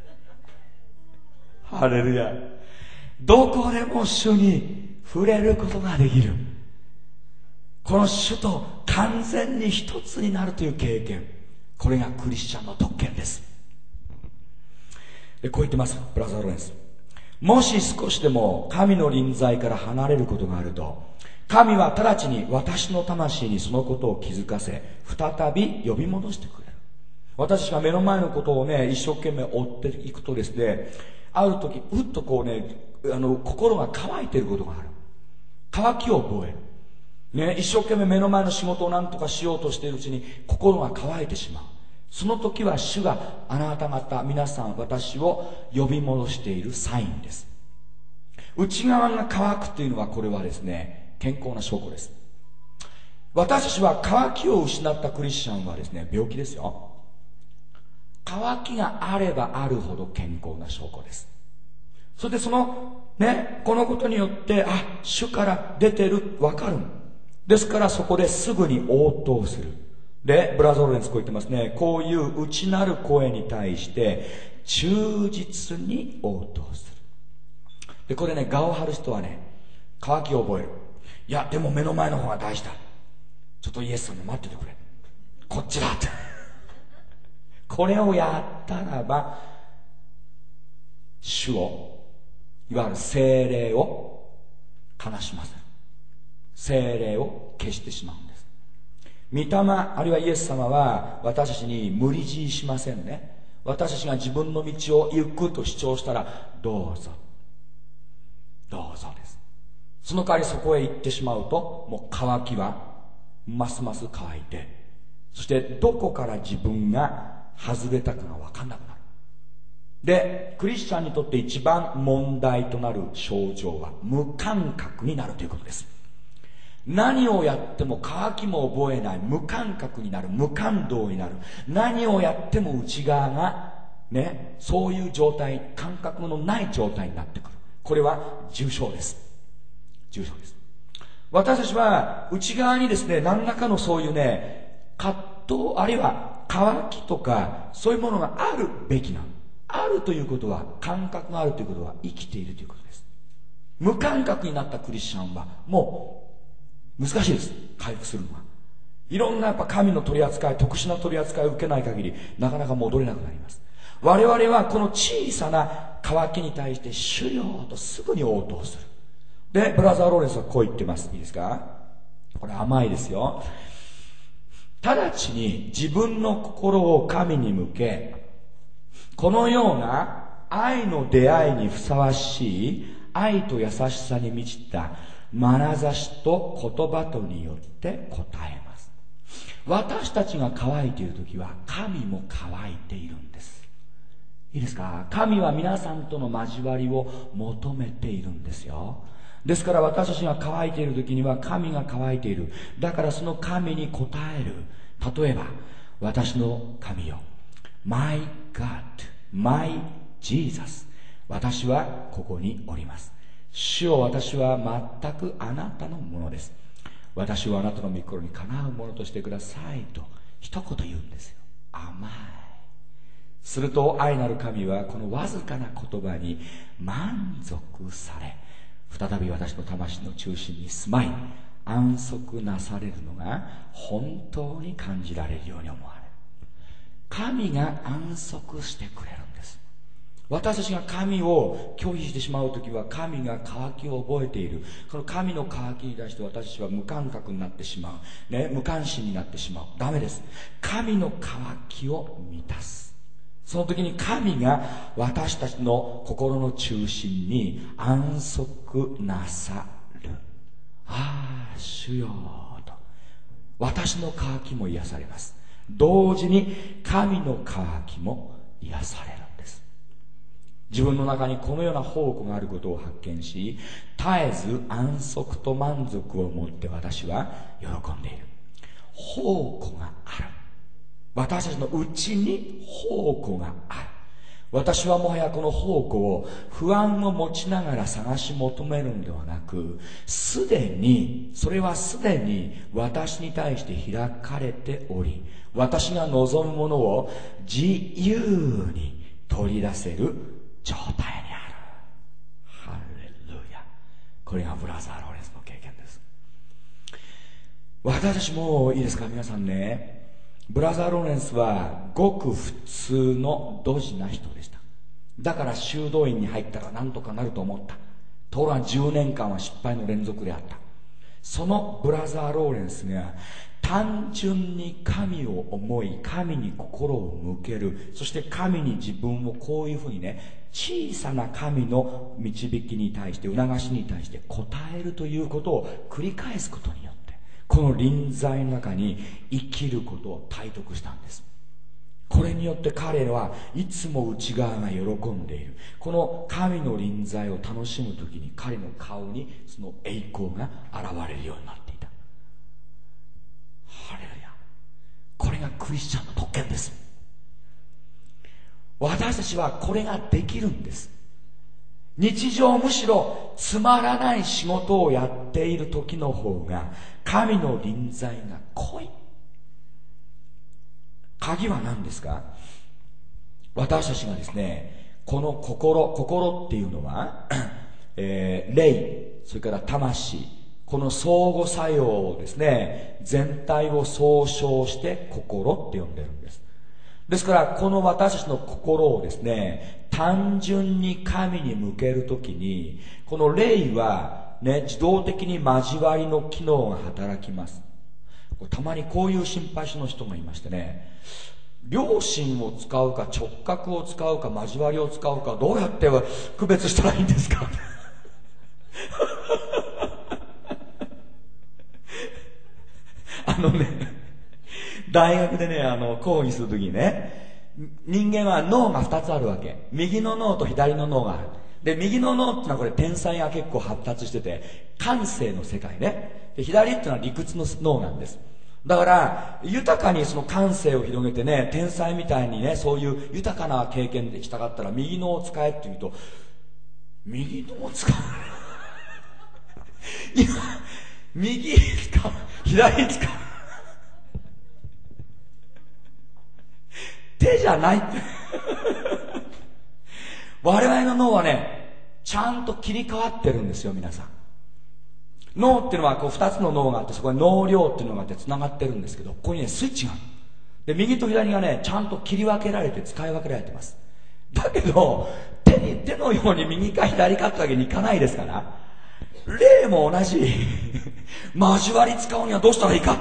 ハレルヤ。どこでも主に触れることができる、この主と完全に一つになるという経験、これがクリスチャンの特権です。でこう言ってます、ブラザー・ロレンス。もし少しでも神の臨在から離れることがあると、神は直ちに私の魂にそのことを気づかせ、再び呼び戻してくれる。私が目の前のことをね、一生懸命追っていくとですね、ある時うっとこうね、あの心が乾いていることがある。乾きを覚える、ね、一生懸命目の前の仕事を何とかしようとしているうちに心が乾いてしまう。その時は主があなた方皆さん私を呼び戻しているサインです。内側が乾くというのは、これはですね、健康な証拠です。私たちは乾きを失ったクリスチャンはですね、病気ですよ。乾きがあればあるほど健康な証拠です。それでそのね、このことによって、あ、主から出てる、わかる。ですからそこですぐに応答する。で、ブラザー・ロレンスこう言ってますね。こういう内なる声に対して忠実に応答する。で、これね、我を張る人はね、乾きを覚える。いや、でも目の前の方が大事だ。ちょっとイエス様待っててくれ。こっちだって。これをやったらば、主を、いわゆる聖霊を悲しませる。聖霊を消してしまうんです。御霊、あるいはイエス様は私たちに無理強いしませんね。私たちが自分の道を行くと主張したら、どうぞ。どうぞです。その代わりそこへ行ってしまうと、もう乾きはますます乾いて、そしてどこから自分が外れたかが分かんなくなる。で、クリスチャンにとって一番問題となる症状は無感覚になるということです。何をやっても乾きも覚えない、無感覚になる、無感動になる。何をやっても内側がね、そういう状態、感覚のない状態になってくる。これは重症です。重症です。私たちは内側にですね、何らかのそういうね、葛藤、あるいは渇きとかそういうものがあるべきなの。あるということは、感覚があるということは生きているということです。無感覚になったクリスチャンはもう難しいです、回復するのは。いろんなやっぱ神の取り扱い、特殊な取り扱いを受けない限りなかなか戻れなくなります。我々はこの小さな渇きに対して主よとすぐに応答する。で、ブラザー・ローレンスはこう言ってます。いいですか？これ甘いですよ。直ちに自分の心を神に向け、このような愛の出会いにふさわしい愛と優しさに満ちた眼差しと言葉とによって答えます。私たちが乾いているときは神も乾いているんです。いいですか？神は皆さんとの交わりを求めているんですよ。ですから私たちが乾いているときには神が乾いている。だからその神に応える。例えば、私の神よ、My God, My Jesus、 私はここにおります。主よ、私は全くあなたのものです。私はあなたの御心にかなうものとしてくださいと一言言うんですよ。甘い。すると愛なる神はこのわずかな言葉に満足され、再び私の魂の中心に住まい、安息なされるのが本当に感じられるように思われる。神が安息してくれるんです。私たちが神を拒否してしまうときは、神が渇きを覚えている。この神の渇きに対して私たちは無感覚になってしまう、ね、無関心になってしまう。ダメです。神の渇きを満たす。その時に神が私たちの心の中心に安息なさる。ああ、主よと。私の渇きも癒されます。同時に神の渇きも癒されるんです。自分の中にこのような宝庫があることを発見し、絶えず安息と満足を持って私は喜んでいる。宝庫がある。私たちのうちに宝庫がある。 私はもはやこの宝庫を不安を持ちながら探し求めるのではなく、すでに、それはすでに私に対して開かれており、私が望むものを自由に取り出せる状態にある。ハレルヤ。これがブラザー・ローレンスの経験です。私たちもいいですか、皆さんね、ブラザー・ローレンスはごく普通のドジな人でした。だから修道院に入ったら何とかなると思った。ところがじゅうねんかんは失敗の連続であった。そのブラザー・ローレンスが単純に神を思い、神に心を向ける、そして神に自分をこういうふうにね、小さな神の導きに対して、促しに対して応えるということを繰り返すことによって、この臨在の中に生きることを体得したんです。これによって彼はいつも内側が喜んでいる。この神の臨在を楽しむときに彼の顔にその栄光が現れるようになっていた。ハレルヤ。これがクリスチャンの特権です。私たちはこれができるんです。日常むしろつまらない仕事をやっている時の方が神の臨在が濃い。鍵は何ですか？私たちがですね、この心、心っていうのは、えー、霊、それから魂、この相互作用をですね、全体を総称して心って呼んでるんです。ですからこの私たちの心をですね、単純に神に向けるときに、この霊はね、自動的に交わりの機能が働きます。たまにこういう心配性の人がいましてね、良心を使うか直角を使うか交わりを使うか、どうやって区別したらいいんですかあのね、大学でね、あの講義するときにね、人間は脳がふたつあるわけ。右の脳と左の脳がある。で、右の脳ってのはこれ天才が結構発達してて、感性の世界ね。で、左ってのは理屈の脳なんです。だから豊かにその感性を広げてね、天才みたいにね、そういう豊かな経験でしたかったら右脳を使えって言うと、右脳を使う今右使う、左使う手じゃないって我々の脳はね、ちゃんと切り替わってるんですよ。皆さん、脳っていうのはこうふたつの脳があって、そこに脳量っていうのがあってつながってるんですけど、ここにねスイッチがある。で、右と左がねちゃんと切り分けられて使い分けられてます。だけど手に手のように右か左かってわけにいかないですから、霊も同じ交わり使うにはどうしたらいいか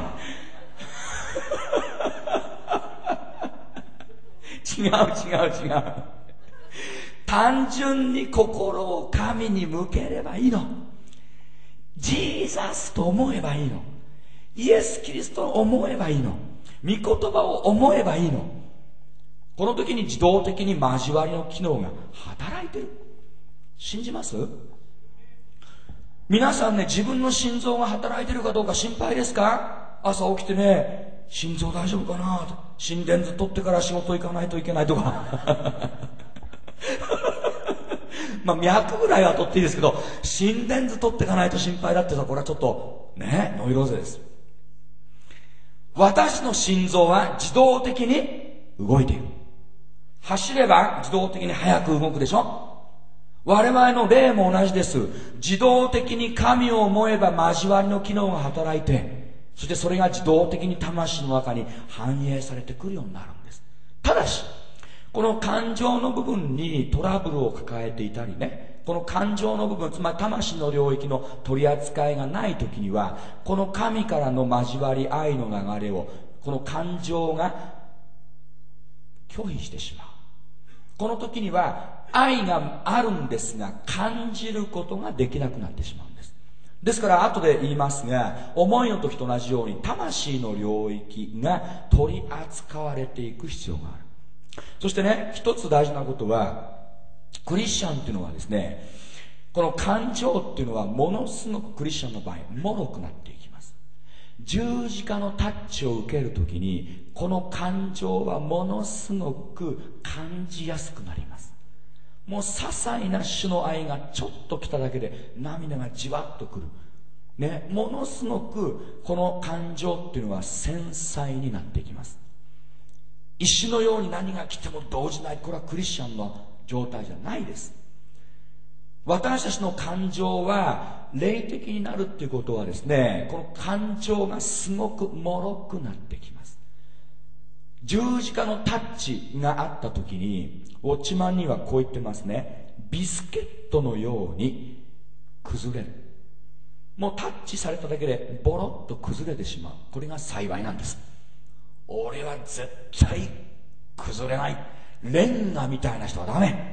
違う違う違う。単純に心を神に向ければいいの。ジーザスと思えばいいの。イエス・キリストを思えばいいの。御言葉を思えばいいの。この時に自動的に交わりの機能が働いてる。信じます？皆さんね、自分の心臓が働いてるかどうか心配ですか？朝起きてね、心臓大丈夫かなと、心電図取ってから仕事行かないといけないとかまあ脈ぐらいは取っていいですけど、心電図取っていかないと心配だってさ、これはちょっとね、ノイローゼです。私の心臓は自動的に動いている。走れば自動的に速く動くでしょ。我々の霊も同じです。自動的に神を思えば交わりの機能が働いて、そしてそれが自動的に魂の中に反映されてくるようになるんです。ただしこの感情の部分にトラブルを抱えていたりね、この感情の部分、つまり魂の領域の取り扱いがないときには、この神からの交わり、愛の流れをこの感情が拒否してしまう。この時には愛があるんですが感じることができなくなってしまうんです。ですから後で言いますが、思いの時と同じように魂の領域が取り扱われていく必要がある。そしてね、一つ大事なことは、クリスチャンっていうのはですね、この感情っていうのはものすごくクリスチャンの場合脆くなっていきます。十字架のタッチを受けるときにこの感情はものすごく感じやすくなります。 もう些細な主の愛がちょっと来ただけで涙がじわっとくる、ね、ものすごくこの感情っていうのは繊細になっていきます。石のように何が来ても動じない、これはクリスチャンの状態じゃないです。私たちの感情は霊的になるっていうことはですね、この感情がすごく脆くなってきます。十字架のタッチがあった時にウォッチマンにはこう言ってますね。ビスケットのように崩れる。もうタッチされただけでボロッと崩れてしまう。これが幸いなんです。俺は絶対崩れない。レンガみたいな人はダメ。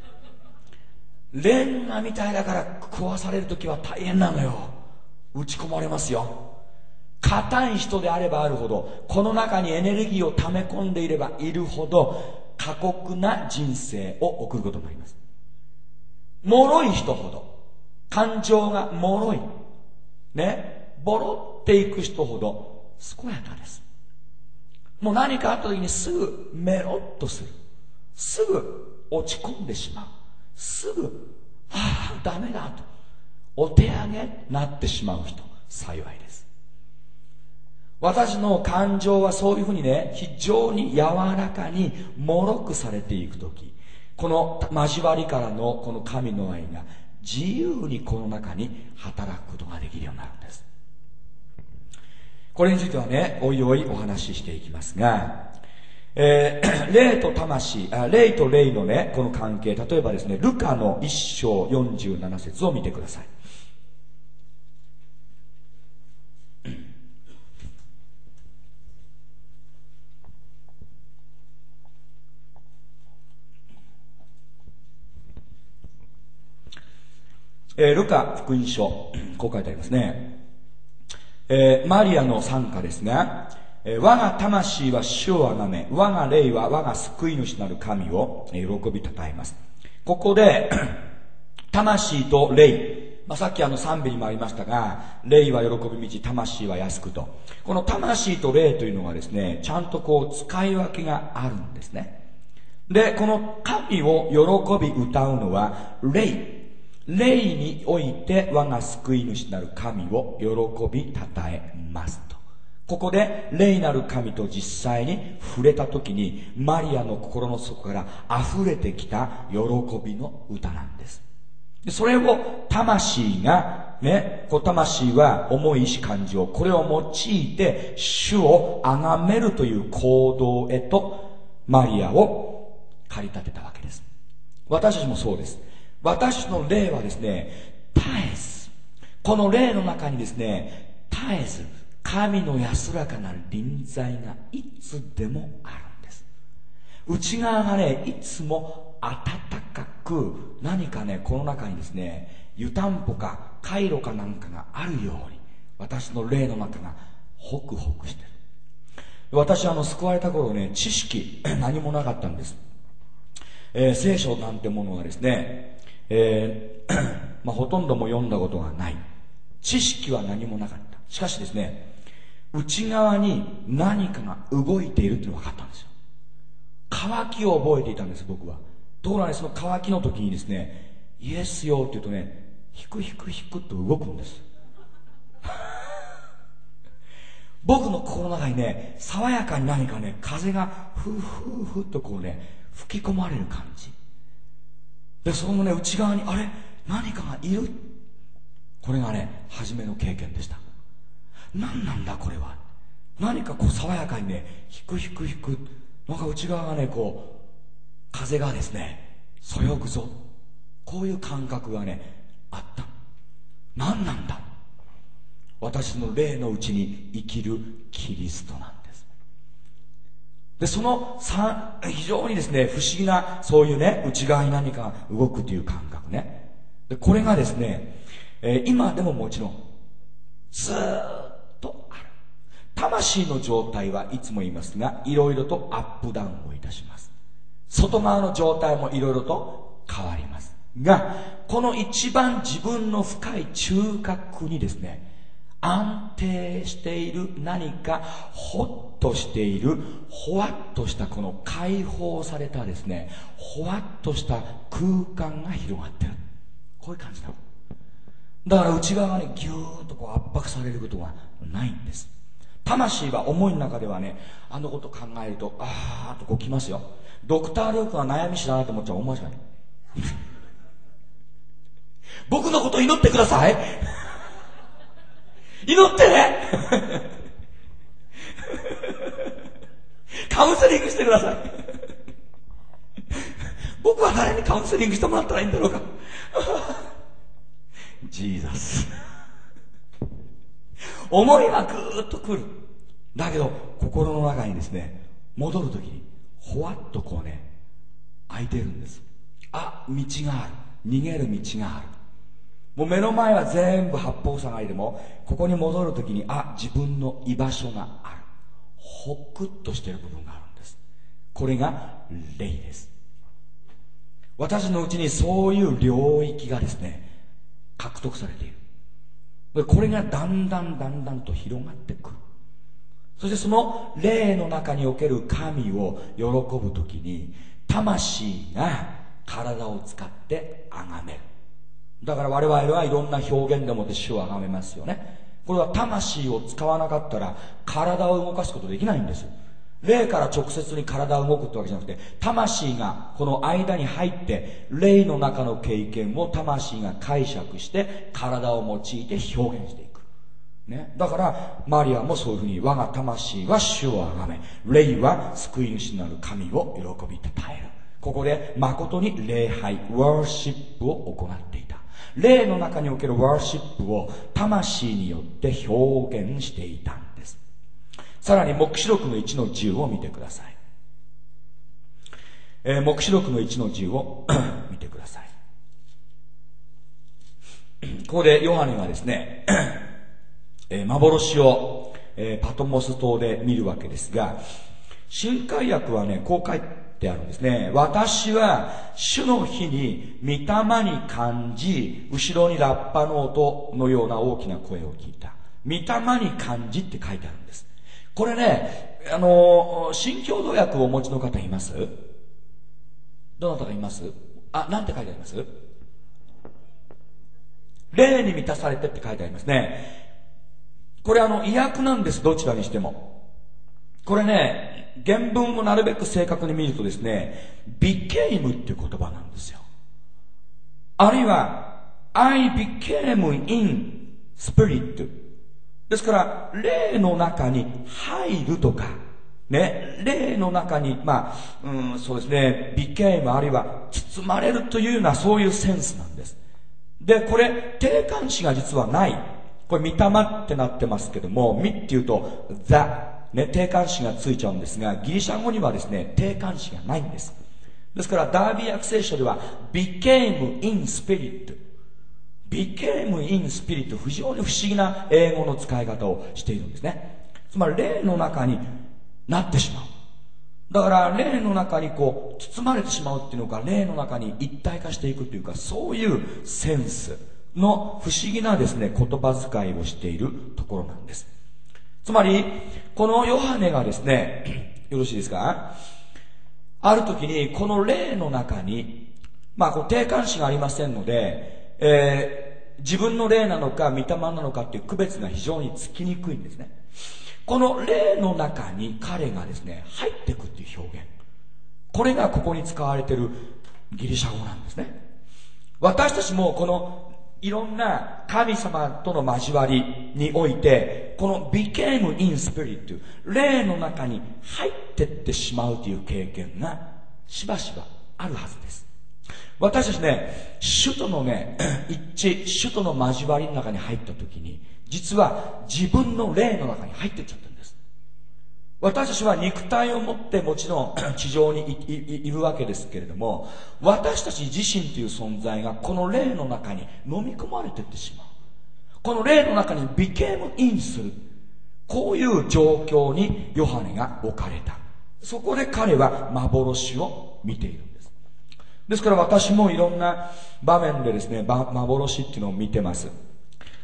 レンガみたいだから壊されるときは大変なのよ。打ち込まれますよ。硬い人であればあるほど、この中にエネルギーを溜め込んでいればいるほど過酷な人生を送ることになります。脆い人ほど、感情が脆いね、ボロっていく人ほど健やかです。もう何かあった時にすぐメロッとする、すぐ落ち込んでしまう、すぐああダメだとお手上げになってしまう人幸いです。私の感情はそういうふうにね、非常に柔らかに脆くされていくとき、この交わりからのこの神の愛が自由にこの中に働くことができるようになるんです。これについてはね、おいおいお話ししていきますが、えー、霊と魂、あ、霊と霊のね、この関係、例えばですね、ルカの一章よんじゅうなな節を見てください。えー、ルカ福音書、こう書いてありますね。えー、マリアの賛歌ですが、えー、我が魂は主をあがめ、我が霊は我が救い主なる神を、えー、喜びたたえます。ここで魂と霊、まあ、さっきあの賛美にもありましたが、霊は喜び満ち、魂は靖くと、この魂と霊というのがですね、ちゃんとこう使い分けがあるんですね。で、この神を喜び歌うのは霊、霊において我が救い主なる神を喜びたたえますと。ここで霊なる神と実際に触れた時に、マリアの心の底から溢れてきた喜びの歌なんです。でそれを魂がね、こう魂は重い意志感情、これを用いて主を崇めるという行動へとマリアを駆り立てたわけです。私たちもそうです。私の霊はですね、絶えずこの霊の中にですね、絶えず神の安らかな臨在がいつでもあるんです。内側がね、いつも温かく、何かね、この中にですね、湯たんぽか回路かなんかがあるように、私の霊の中がホクホクしてる。私あの救われた頃ね、知識何もなかったんです。えー、聖書なんてものはですね、えーまあ、ほとんども読んだことがない。知識は何もなかった。しかしですね、内側に何かが動いているというのが分かったんですよ。渇きを覚えていたんです、僕は。ところがね、その渇きの時にですね、イエスよって言うとね、ヒクヒクヒクっと動くんです僕の心の中にね、爽やかに何かね、風がふーふーふーっとこうね、吹き込まれる感じで、そのね、内側にあれ何かがいる。これがね、初めの経験でした。何なんだこれは。何かこう爽やかにね、ヒクヒクヒク、なんか内側がね、こう風がですね、そよぐぞ、こういう感覚がね、あった。何なんだ。私の霊のうちに生きるキリストなんです。で、その非常にですね、不思議なそういうね、内側に何かが動くという感覚ね。で、これがですね、えー、今でももちろんずーっとある。魂の状態はいつも言いますが、いろいろとアップダウンをいたします。外側の状態もいろいろと変わりますが、この一番自分の深い中核にですね、 安定している何かほっとしているほわっとしたこの解放されたですねほわっとした空間が広がってる。こういう感じなの。だから内側がねギューッとこう圧迫されることがないんです。魂は思いの中ではねあのこと考えるとあーっとこうきますよ。ドクター・ルークが悩み師だなと思っちゃう。思わない僕のこと祈ってください祈ってねカウンセリングしてください僕は誰にカウンセリングしてもらったらいいんだろうかジーザス思いはぐーっと来る。だけど心の中にですね戻るときにほわっとこうね開いてるんです。あ、道がある。逃げる道がある。もう目の前は全部八方塞がりでもここに戻るときにあ、自分の居場所がある。ほっくっとしている部分があるんです。これが霊です。私のうちにそういう領域がですね獲得されている。でこれがだんだんだんだんと広がってくる。そしてその霊の中における神を喜ぶときに魂が体を使って崇める。だから我々はいろんな表現でもって主を崇めますよね。これは魂を使わなかったら体を動かすことできないんです。霊から直接に体を動くってわけじゃなくて魂がこの間に入って霊の中の経験を魂が解釈して体を用いて表現していく、ね、だからマリアもそういうふうに我が魂は主を崇め霊は救い主なる神を喜びたたえる。ここで誠に礼拝ワーシップを行っていた。霊の中におけるワーシップを魂によって表現していたんです。さらに黙示録のいちのじゅうを見てください。えー、黙示録のいちのじゅうを見てください。ここでヨハネがですね、えー、幻を、えー、パトモス島で見るわけですが、新海訳はねこう書いてあるんですね。私は主の日に御霊に感じ後ろにラッパの音のような大きな声を聞いた。御霊に感じって書いてあるんです。これね、あの新共同訳をお持ちの方います？どなたかいます？あ、なんて書いてあります？霊に満たされてって書いてありますね。これあの意訳なんです。どちらにしてもこれね原文をなるべく正確に見るとですね became っていう言葉なんですよ。あるいは I became in spiritですから霊の中に入るとかね、霊の中にまあ、うん、そうですね became あるいは包まれるというようなそういうセンスなんです。でこれ定冠詞が実はない。これ御霊ってなってますけども御っていうと theね、定冠詞がついちゃうんですがギリシャ語にはですね定冠詞がないんです。ですからダービー訳聖書では became in spirit became in spirit 非常に不思議な英語の使い方をしているんですね。つまり霊の中になってしまう。だから霊の中にこう包まれてしまうっていうのか霊の中に一体化していくというかそういうセンスの不思議なですね言葉遣いをしているところなんです。つまりこのヨハネがですねよろしいですか、ある時にこの霊の中にまあこう定冠詞がありませんので、えー、自分の霊なのか御霊なのかっていう区別が非常につきにくいんですね。この霊の中に彼がですね入っていくっていう表現、これがここに使われているギリシャ語なんですね。私たちもこのいろんな神様との交わりにおいてこの became in spirit 霊の中に入ってってしまうという経験がしばしばあるはずです。私たちね主とのね一致主との交わりの中に入った時に実は自分の霊の中に入ってっちゃったんです。私たちは肉体を持ってもちろん地上に い, い, いるわけですけれども私たち自身という存在がこの霊の中に飲み込まれていってしまう。この霊の中に became in する、こういう状況にヨハネが置かれた。そこで彼は幻を見ているんです。ですから私もいろんな場面でですね幻っていうのを見てます。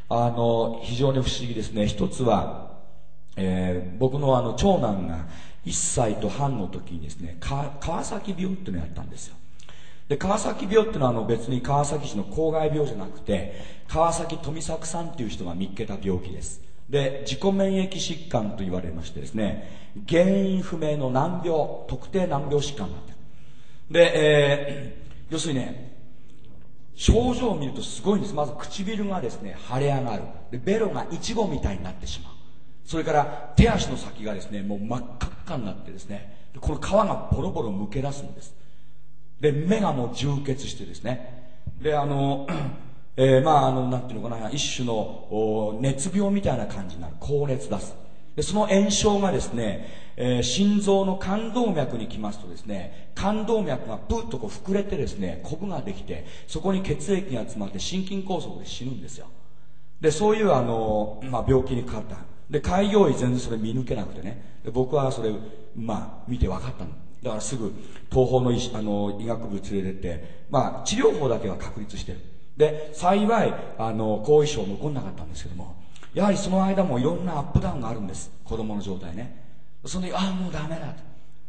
あの非常に不思議ですね。一つは、えー僕のあの長男がいっさいと半の時にですね、か川崎病っていうのをやったんですよ。で川崎病っていうのはあの別に川崎市の公害病じゃなくて、川崎富作さんっていう人が見っけた病気です。で自己免疫疾患と言われましてですね、原因不明の難病、特定難病疾患なんだ。で、えー要するにね、症状を見るとすごいんです。まず唇がですね腫れ上がる。でベロがイチゴみたいになってしまう。それから手足の先がですねもう真っ赤っかになってですね、でこの皮がボロボロむけ出すんです。で目がもう充血してですね、であの、えー、まああのなんていうのかな、一種のお熱病みたいな感じになる。高熱出す。でその炎症がですね、えー心臓の冠動脈に来ますとですね、冠動脈がプッとこう膨れてですね、コブができて、そこに血液が詰まって心筋梗塞で死ぬんですよ。でそういうあの、まあ、病気にかかった。で開業医全然それ見抜けなくてね、で僕はそれ、まあ、見て分かったのだからすぐ東方の医師あの医学部連れてって、まあ、治療法だけは確立してる。で幸いあの後遺症残んなかったんですけども、やはりその間もいろんなアップダウンがあるんです。子供の状態ね。その時ああもうダメだと、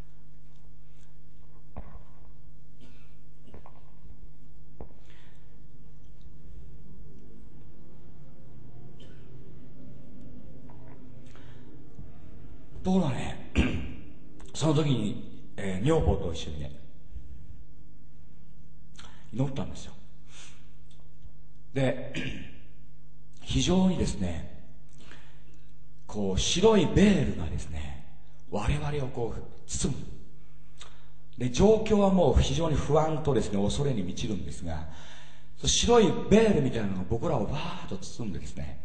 ところがねその時に、えー女房と一緒にね祈ったんですよ。で非常にですねこう白いベールがですね我々をこう包む。で状況はもう非常に不安とですね恐れに満ちるんですが、白いベールみたいなのが僕らをバーッと包んでですね、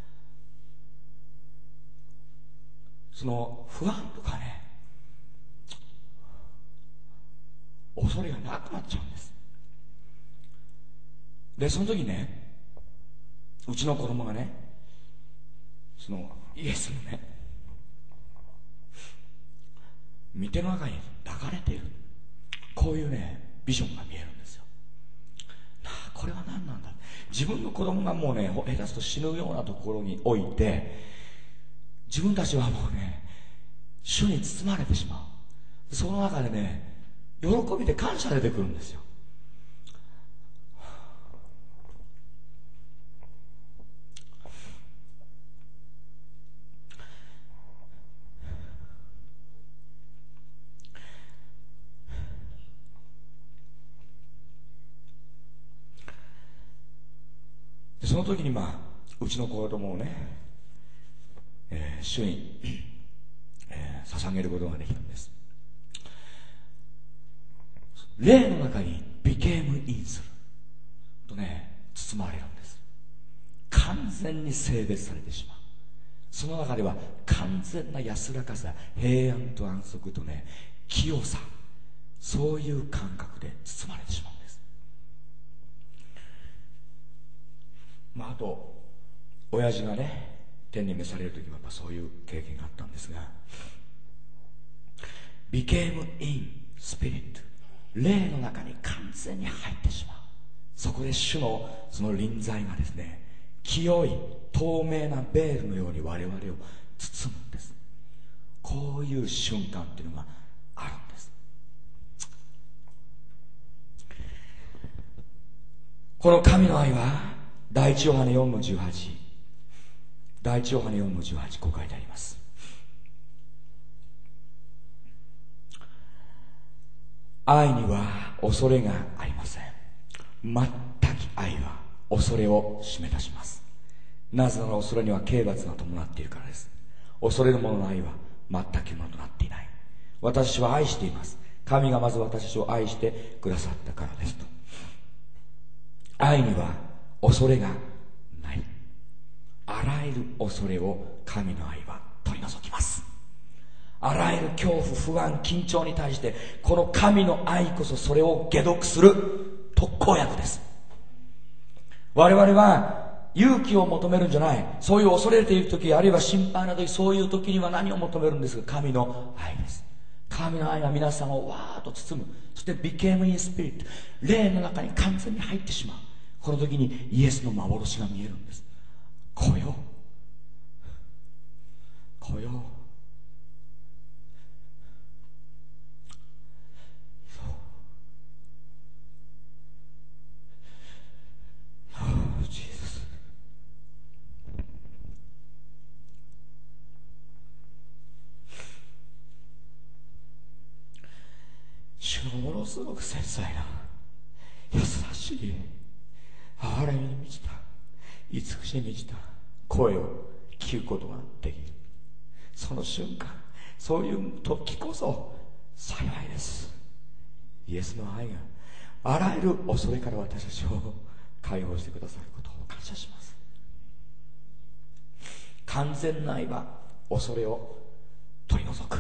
その不安とかね恐れがなくなっちゃうんです。でその時ね、うちの子供がね、そのイエスのね御手の中に抱かれている、こういうねビジョンが見えるんですよ。なあこれは何なんだ。自分の子供がもうね下手すと死ぬようなところにおいて、自分たちはもうね主に包まれてしまう。その中でね喜びで感謝出てくるんですよ。でその時にまあうちの子供をね、えー主に、えー捧げることができたんです。霊の中にビケームインするとね包まれるんです。完全に性別されてしまう。その中では完全な安らかさ、平安と安息とね清さ、そういう感覚で包まれてしまうんです。まああと親父がね天に召される時もやっぱそういう経験があったんですが、became in spirit、 霊の中に完全に入ってしまう。そこで主のその臨在がですね、清い透明なベールのように我々を包むんです。こういう瞬間っていうのがあるんです。この神の愛は第一ヨハネよんのじゅうはち、第一ヨハネよんのじゅうはち、こう書いてあります。愛には恐れがありません。全き愛は恐れを締め出します。なぜなら恐れには刑罰が伴っているからです。恐れる者の愛は全きものとなっていない。私は愛しています。神がまず私を愛してくださったからですと。愛には恐れがない。あらゆる恐れを神の愛は取り除きます。あらゆる恐怖、不安、緊張に対してこの神の愛こそそれを解毒する特効薬です。我々は勇気を求めるんじゃない。そういう恐れている時、あるいは心配な時、そういう時には何を求めるんですか。神の愛です。神の愛が皆さんをわーっと包む。そして became in spirit、 霊の中に完全に入ってしまう。この時にイエスの幻が見えるんです。 来よ来よ。主のものすごく繊細な優しい憐れみに満ちた慈しみに満ちた声を聞くことができる。その瞬間、そういう時こそ幸いです。イエスの愛があらゆる恐れから私たちを解放してくださることを感謝します。完全な愛は恐れを取り除く。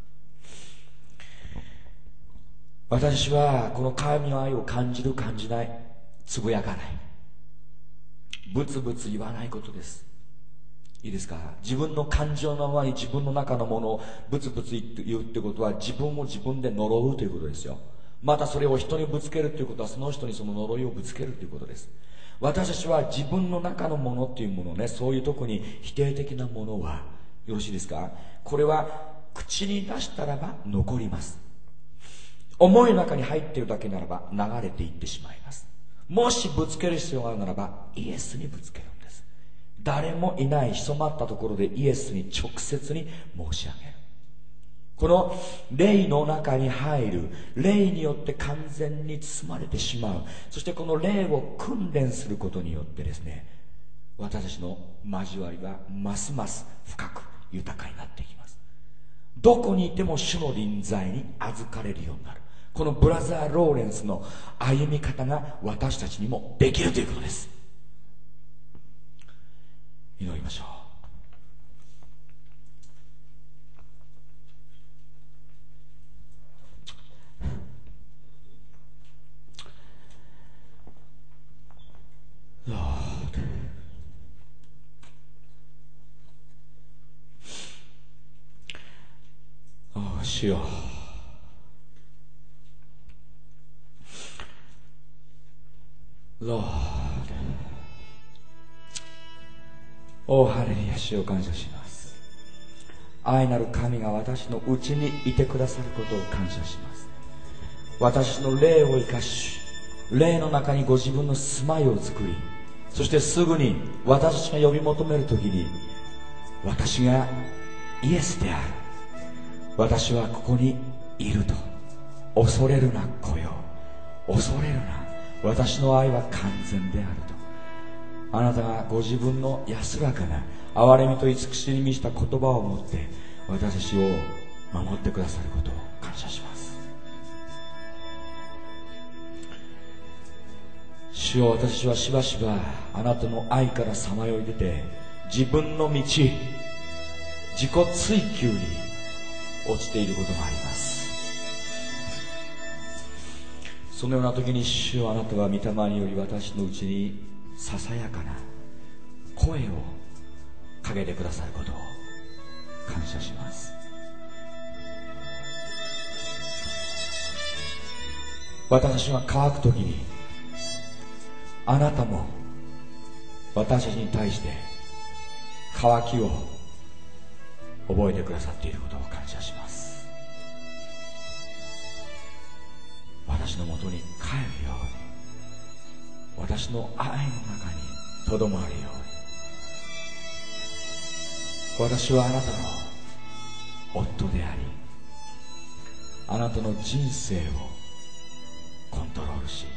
私はこの神の愛を感じる感じない、つぶやかない、ブツブツ言わないことです。いいですか。自分の感情のままに自分の中のものをブツブツ言うってことは、自分を自分で呪うということですよ。またそれを人にぶつけるということは、その人にその呪いをぶつけるということです。私たちは自分の中のものっていうものね、そういう特に否定的なものは、よろしいですか。これは口に出したらば残ります。思いの中に入っているだけならば流れていってしまいます。もしぶつける必要があるならばイエスにぶつけるんです。誰もいない潜まったところでイエスに直接に申し上げる。この霊の中に入る、霊によって完全に包まれてしまう。そしてこの霊を訓練することによってですね、私たちの交わりはますます深く豊かになっていきます。どこにいても主の臨在に預かれるようになる。このブラザー・ローレンスの歩み方が私たちにもできるということです。祈りましょう。Lord、 おう主よ、Lord、 おハレルヤ、主を感謝します。愛なる神が私のうちにいてくださることを感謝します。私の霊を生かし、霊の中にご自分の住まいを作り、そしてすぐに私たちが呼び求めるときに、私がイエスである、私はここにいると、恐れるな来よ、恐れるな、私の愛は完全であると、あなたがご自分の安らかな憐れみと慈しみに満ちた言葉を持って私たちを守ってくださることを感謝します。主よ、私はしばしばあなたの愛からさまよい出て、自分の道、自己追求に落ちていることがあります。そのような時に主よ、あなたは御霊により私のうちにささやかな声をかけてくださることを感謝します。私が乾く時にあなたも私たちに対して渇きを覚えてくださっていることを感謝します。私のもとに帰るように、私の愛の中にとどまるように、私はあなたの夫であり、あなたの人生をコントロールし、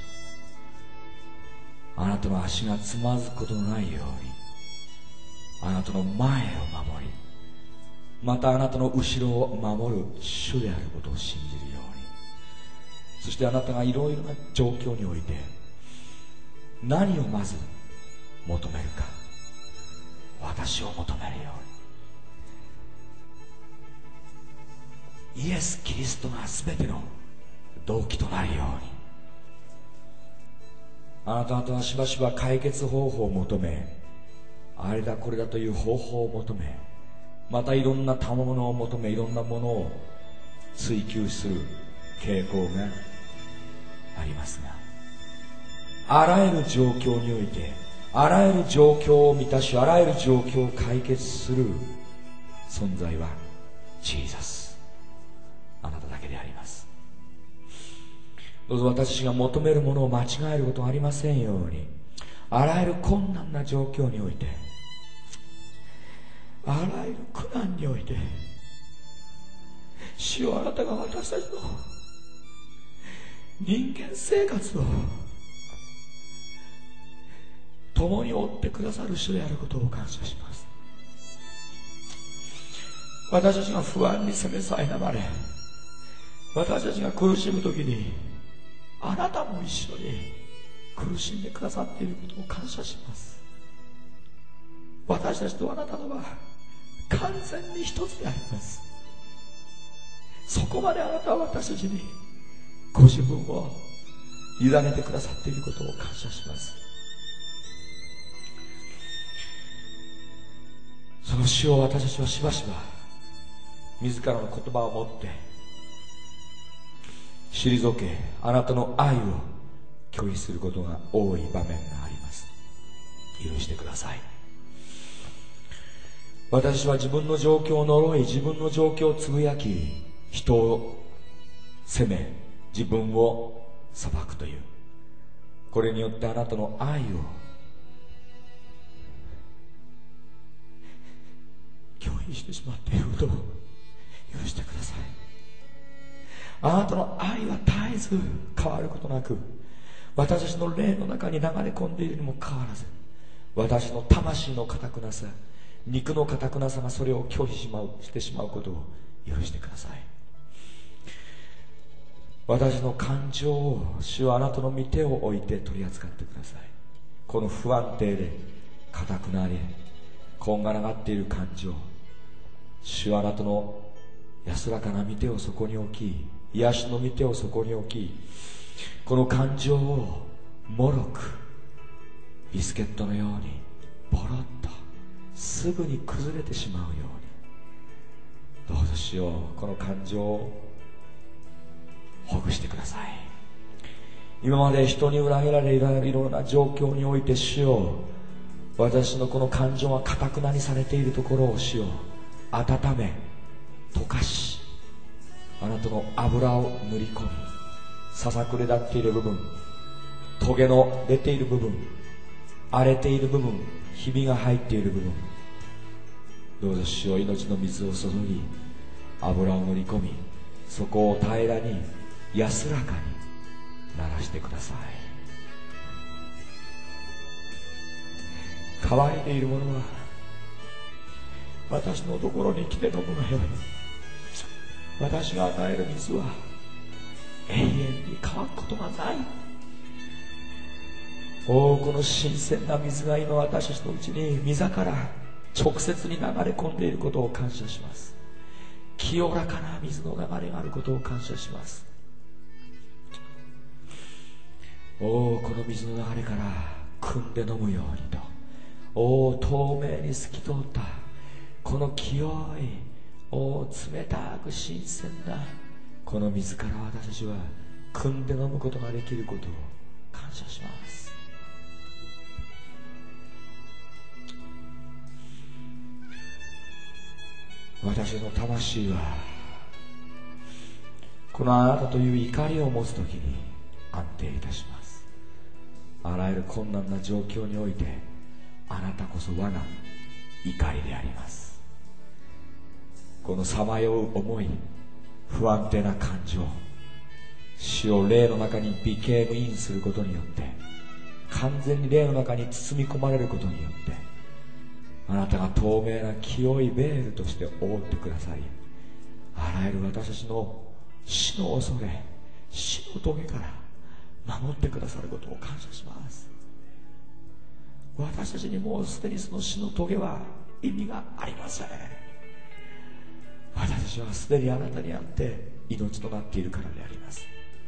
あなたの足がつまずくことのないようにあなたの前を守り、またあなたの後ろを守る主であることを信じるように、そしてあなたがいろいろな状況において何をまず求めるか、私を求めるように、イエス・キリストが全ての動機となるように、あなた方はしばしば解決方法を求め、あれだこれだという方法を求め、またいろんな賜物を求め、いろんなものを追求する傾向がありますが、あらゆる状況においてあらゆる状況を満たし、あらゆる状況を解決する存在はジーザス、あなただけであります。どうぞ私たちが求めるものを間違えることがありませんように、あらゆる困難な状況において、あらゆる苦難において、主よ、あなたが私たちの人間生活を共に追ってくださる主であることを感謝します。私たちが不安に責め苛まれ、私たちが苦しむときにあなたも一緒に苦しんでくださっていることを感謝します。私たちとあなたとは完全に一つであります。そこまであなたは私たちにご自分を委ねてくださっていることを感謝します。その主を私たちはしばしば自らの言葉を持って退け、あなたの愛を拒否することが多い場面があります。許してください。私は自分の状況を呪い、自分の状況をつぶやき、人を責め、自分を裁くという、これによってあなたの愛を拒否してしまっていることを許してください。あなたの愛は絶えず変わることなく、私たちの霊の中に流れ込んでいるにもかかわらず、私の魂の堅くなさ、肉の堅くなさがそれを拒否しまうしてしまうことを許してください。私の感情を主はあなたの御手を置いて取り扱ってください。この不安定で硬くなりこんがらがっている感情、主はあなたの安らかな御手をそこに置き、癒しの御手をそこに置き、この感情をもろくビスケットのようにボロッとすぐに崩れてしまうように、どうぞ主よ、この感情をほぐしてください。今まで人に裏切られいろいろな状況において主よ、私のこの感情が堅くなにされているところを主よ、温め溶かし、あなたの油を塗り込み、ささくれ立っている部分、トゲの出ている部分、荒れている部分、ひびが入っている部分、どうぞ主よ、命の水を注ぎ油を塗り込み、そこを平らに安らかにならしてください。乾いているものは私のところに来て飲むがよい。私が与える水は永遠に乾くことがない。おお、この新鮮な水が今私たちのうちに溝から直接に流れ込んでいることを感謝します。清らかな水の流れがあることを感謝します。おお、この水の流れから汲んで飲むようにと、おお、透明に透き通ったこの清い、おお、冷たく新鮮なこの水から私たちは汲んで飲むことができることを感謝します。私の魂はこのあなたという怒りを持つときに安定いたします。あらゆる困難な状況においてあなたこそ我が怒りであります。このさまよう思い、不安定な感情、主を霊の中にビケームインすることによって、完全に霊の中に包み込まれることによって、あなたが透明な清いベールとして覆ってくださり、あらゆる私たちの死の恐れ、死の棘から守ってくださることを感謝します。私たちにもうすでにその死の棘は意味がありません。私たちはすでにあなたにあって命となっているからであります。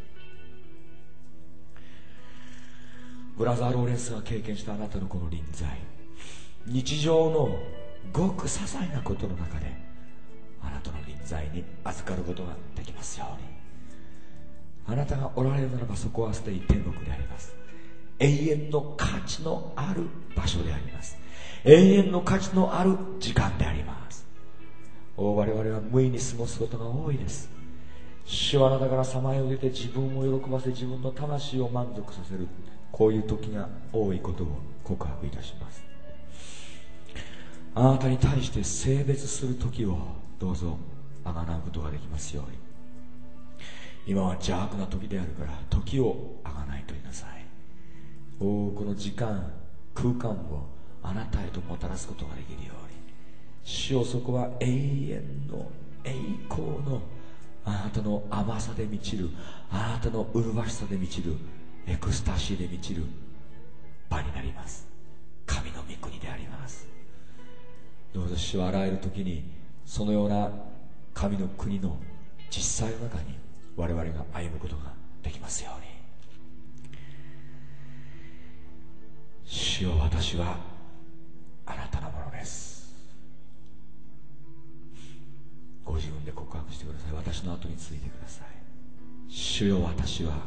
ブラザー・ローレンスが経験したあなたのこの臨在、日常のごく些細なことの中であなたの臨在に預かることができますように。あなたがおられるならばそこはすでに天国であります。 永遠の価値のある場所であります。永遠の価値のある時間であります。お我々は無意に過ごすことが多いです。主はあなたからさまよい出て自分を喜ばせ自分の魂を満足させる、こういう時が多いことを告白いたします。あなたに対して性別する時をどうぞあがなうことができますように。今は邪悪な時であるから時をあがないと言いなさい。おおこの時間空間をあなたへともたらすことができるように。主よ、そこは永遠の栄光のあなたの甘さで満ちる、あなたの麗しさで満ちる、エクスタシーで満ちる場になります。神の御国であります。どうぞ主はあらゆる時にそのような神の国の実際の中に我々が歩むことができますように。主よ、私はあなたのものです。ご自分で告白してください。私の後についてください。主よ、私は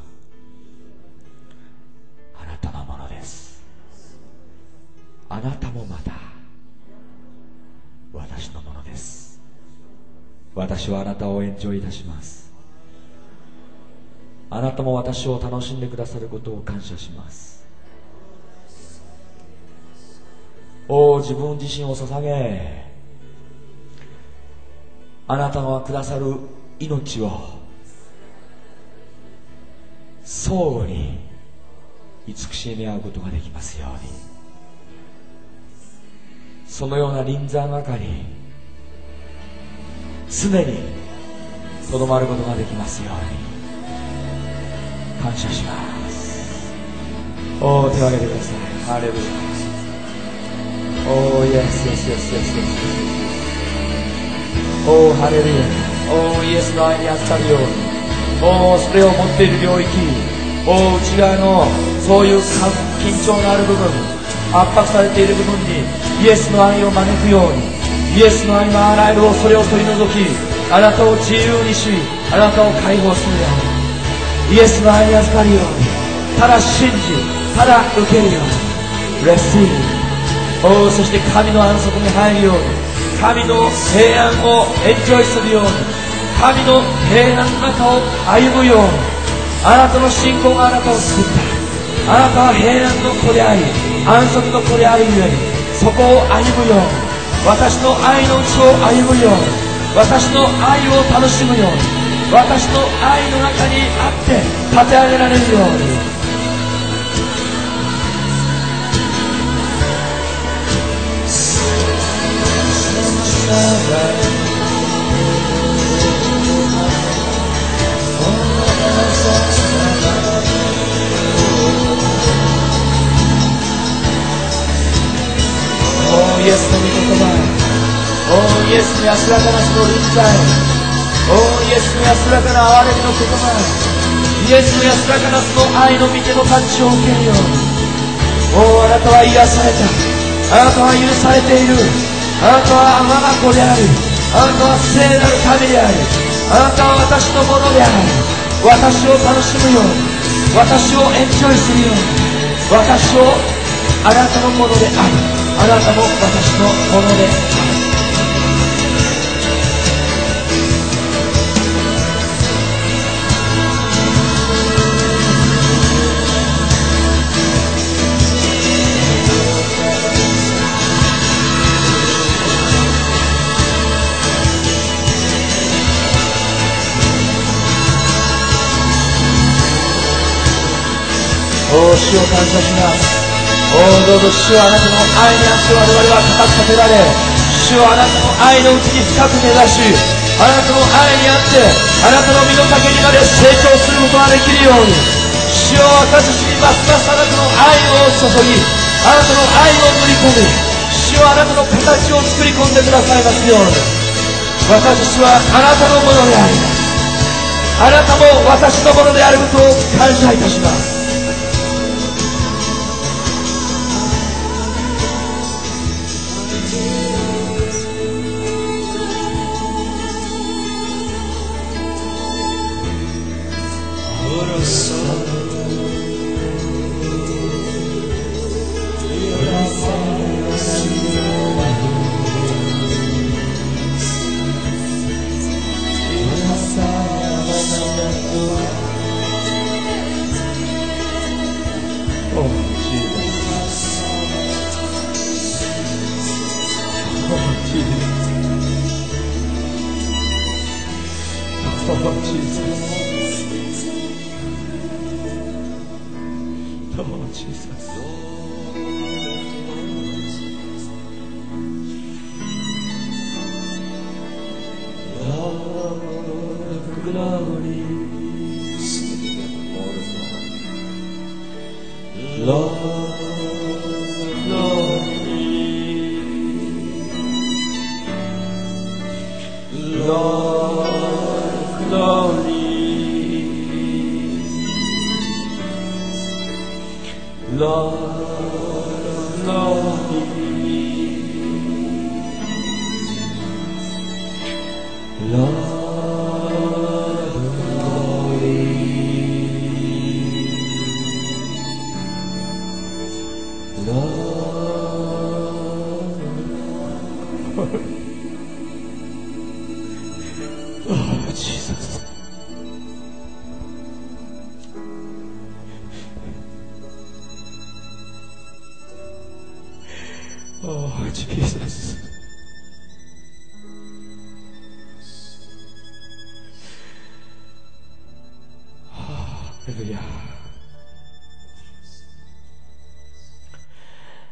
あなたのものです。あなたもまた私のものです。私はあなたをエンジョイいたします。あなたも私を楽しんでくださることを感謝します。おお、自分自身を捧げ、あなたがくださる命を相互に慈しみ合うことができますように。そのような臨在の中に常にとどまることができますように感謝します。おお、手を挙げてください。ハレルヤ。おお、イエスイエスイエスイエスイエス。おお、ハレルヤ。おお、イエスの愛に預かるように。おお、それを持っている領域、おお、内側のそういう緊張のある部分、圧迫されている部分にイエスの愛を招くように。イエスの愛のあらゆる恐れを取り除き、あなたを自由にし、あなたを解放するように。イエスの愛に預かるように、ただ信じ、ただ受けるように。レシーブ。おお、そして神の安息に入るように、神の平安をエンジョイするように、神の平安の中を歩むように。あなたの信仰があなたを救った。あなたは平安の子であり、安息の子であるゆえに、そこを歩むように、私の愛のうちを歩むように、私の愛を楽しむように、私の愛の中にあって立て上げられるように。イエスの御言葉、おイエスの安らかなその臨在、おイエスの安らかな憐れみの言葉、イエスの安らかなその愛の御手のタッチを受けるように。おあなたは癒された、あなたは許されている、あなたは我が子である、あなたは聖なる神である、あなたは私のものである。私を楽しむように、私をエンジョイするように、私をあなたのものである、あなたも私のものである。お主を感謝します。おどうぞ主はあなたの愛にあって我々は高く立てられ、主はあなたの愛のうちに深く根ざし、あなたの愛にあってあなたの身の丈にまで成長することができるように。主よ、私にますますあなたの愛を注ぎ、あなたの愛を塗り込み、主はあなたの形を作り込んでくださいますように。私はあなたのものであります。あなたも私のものであることを感謝いたします。 ハレルヤ。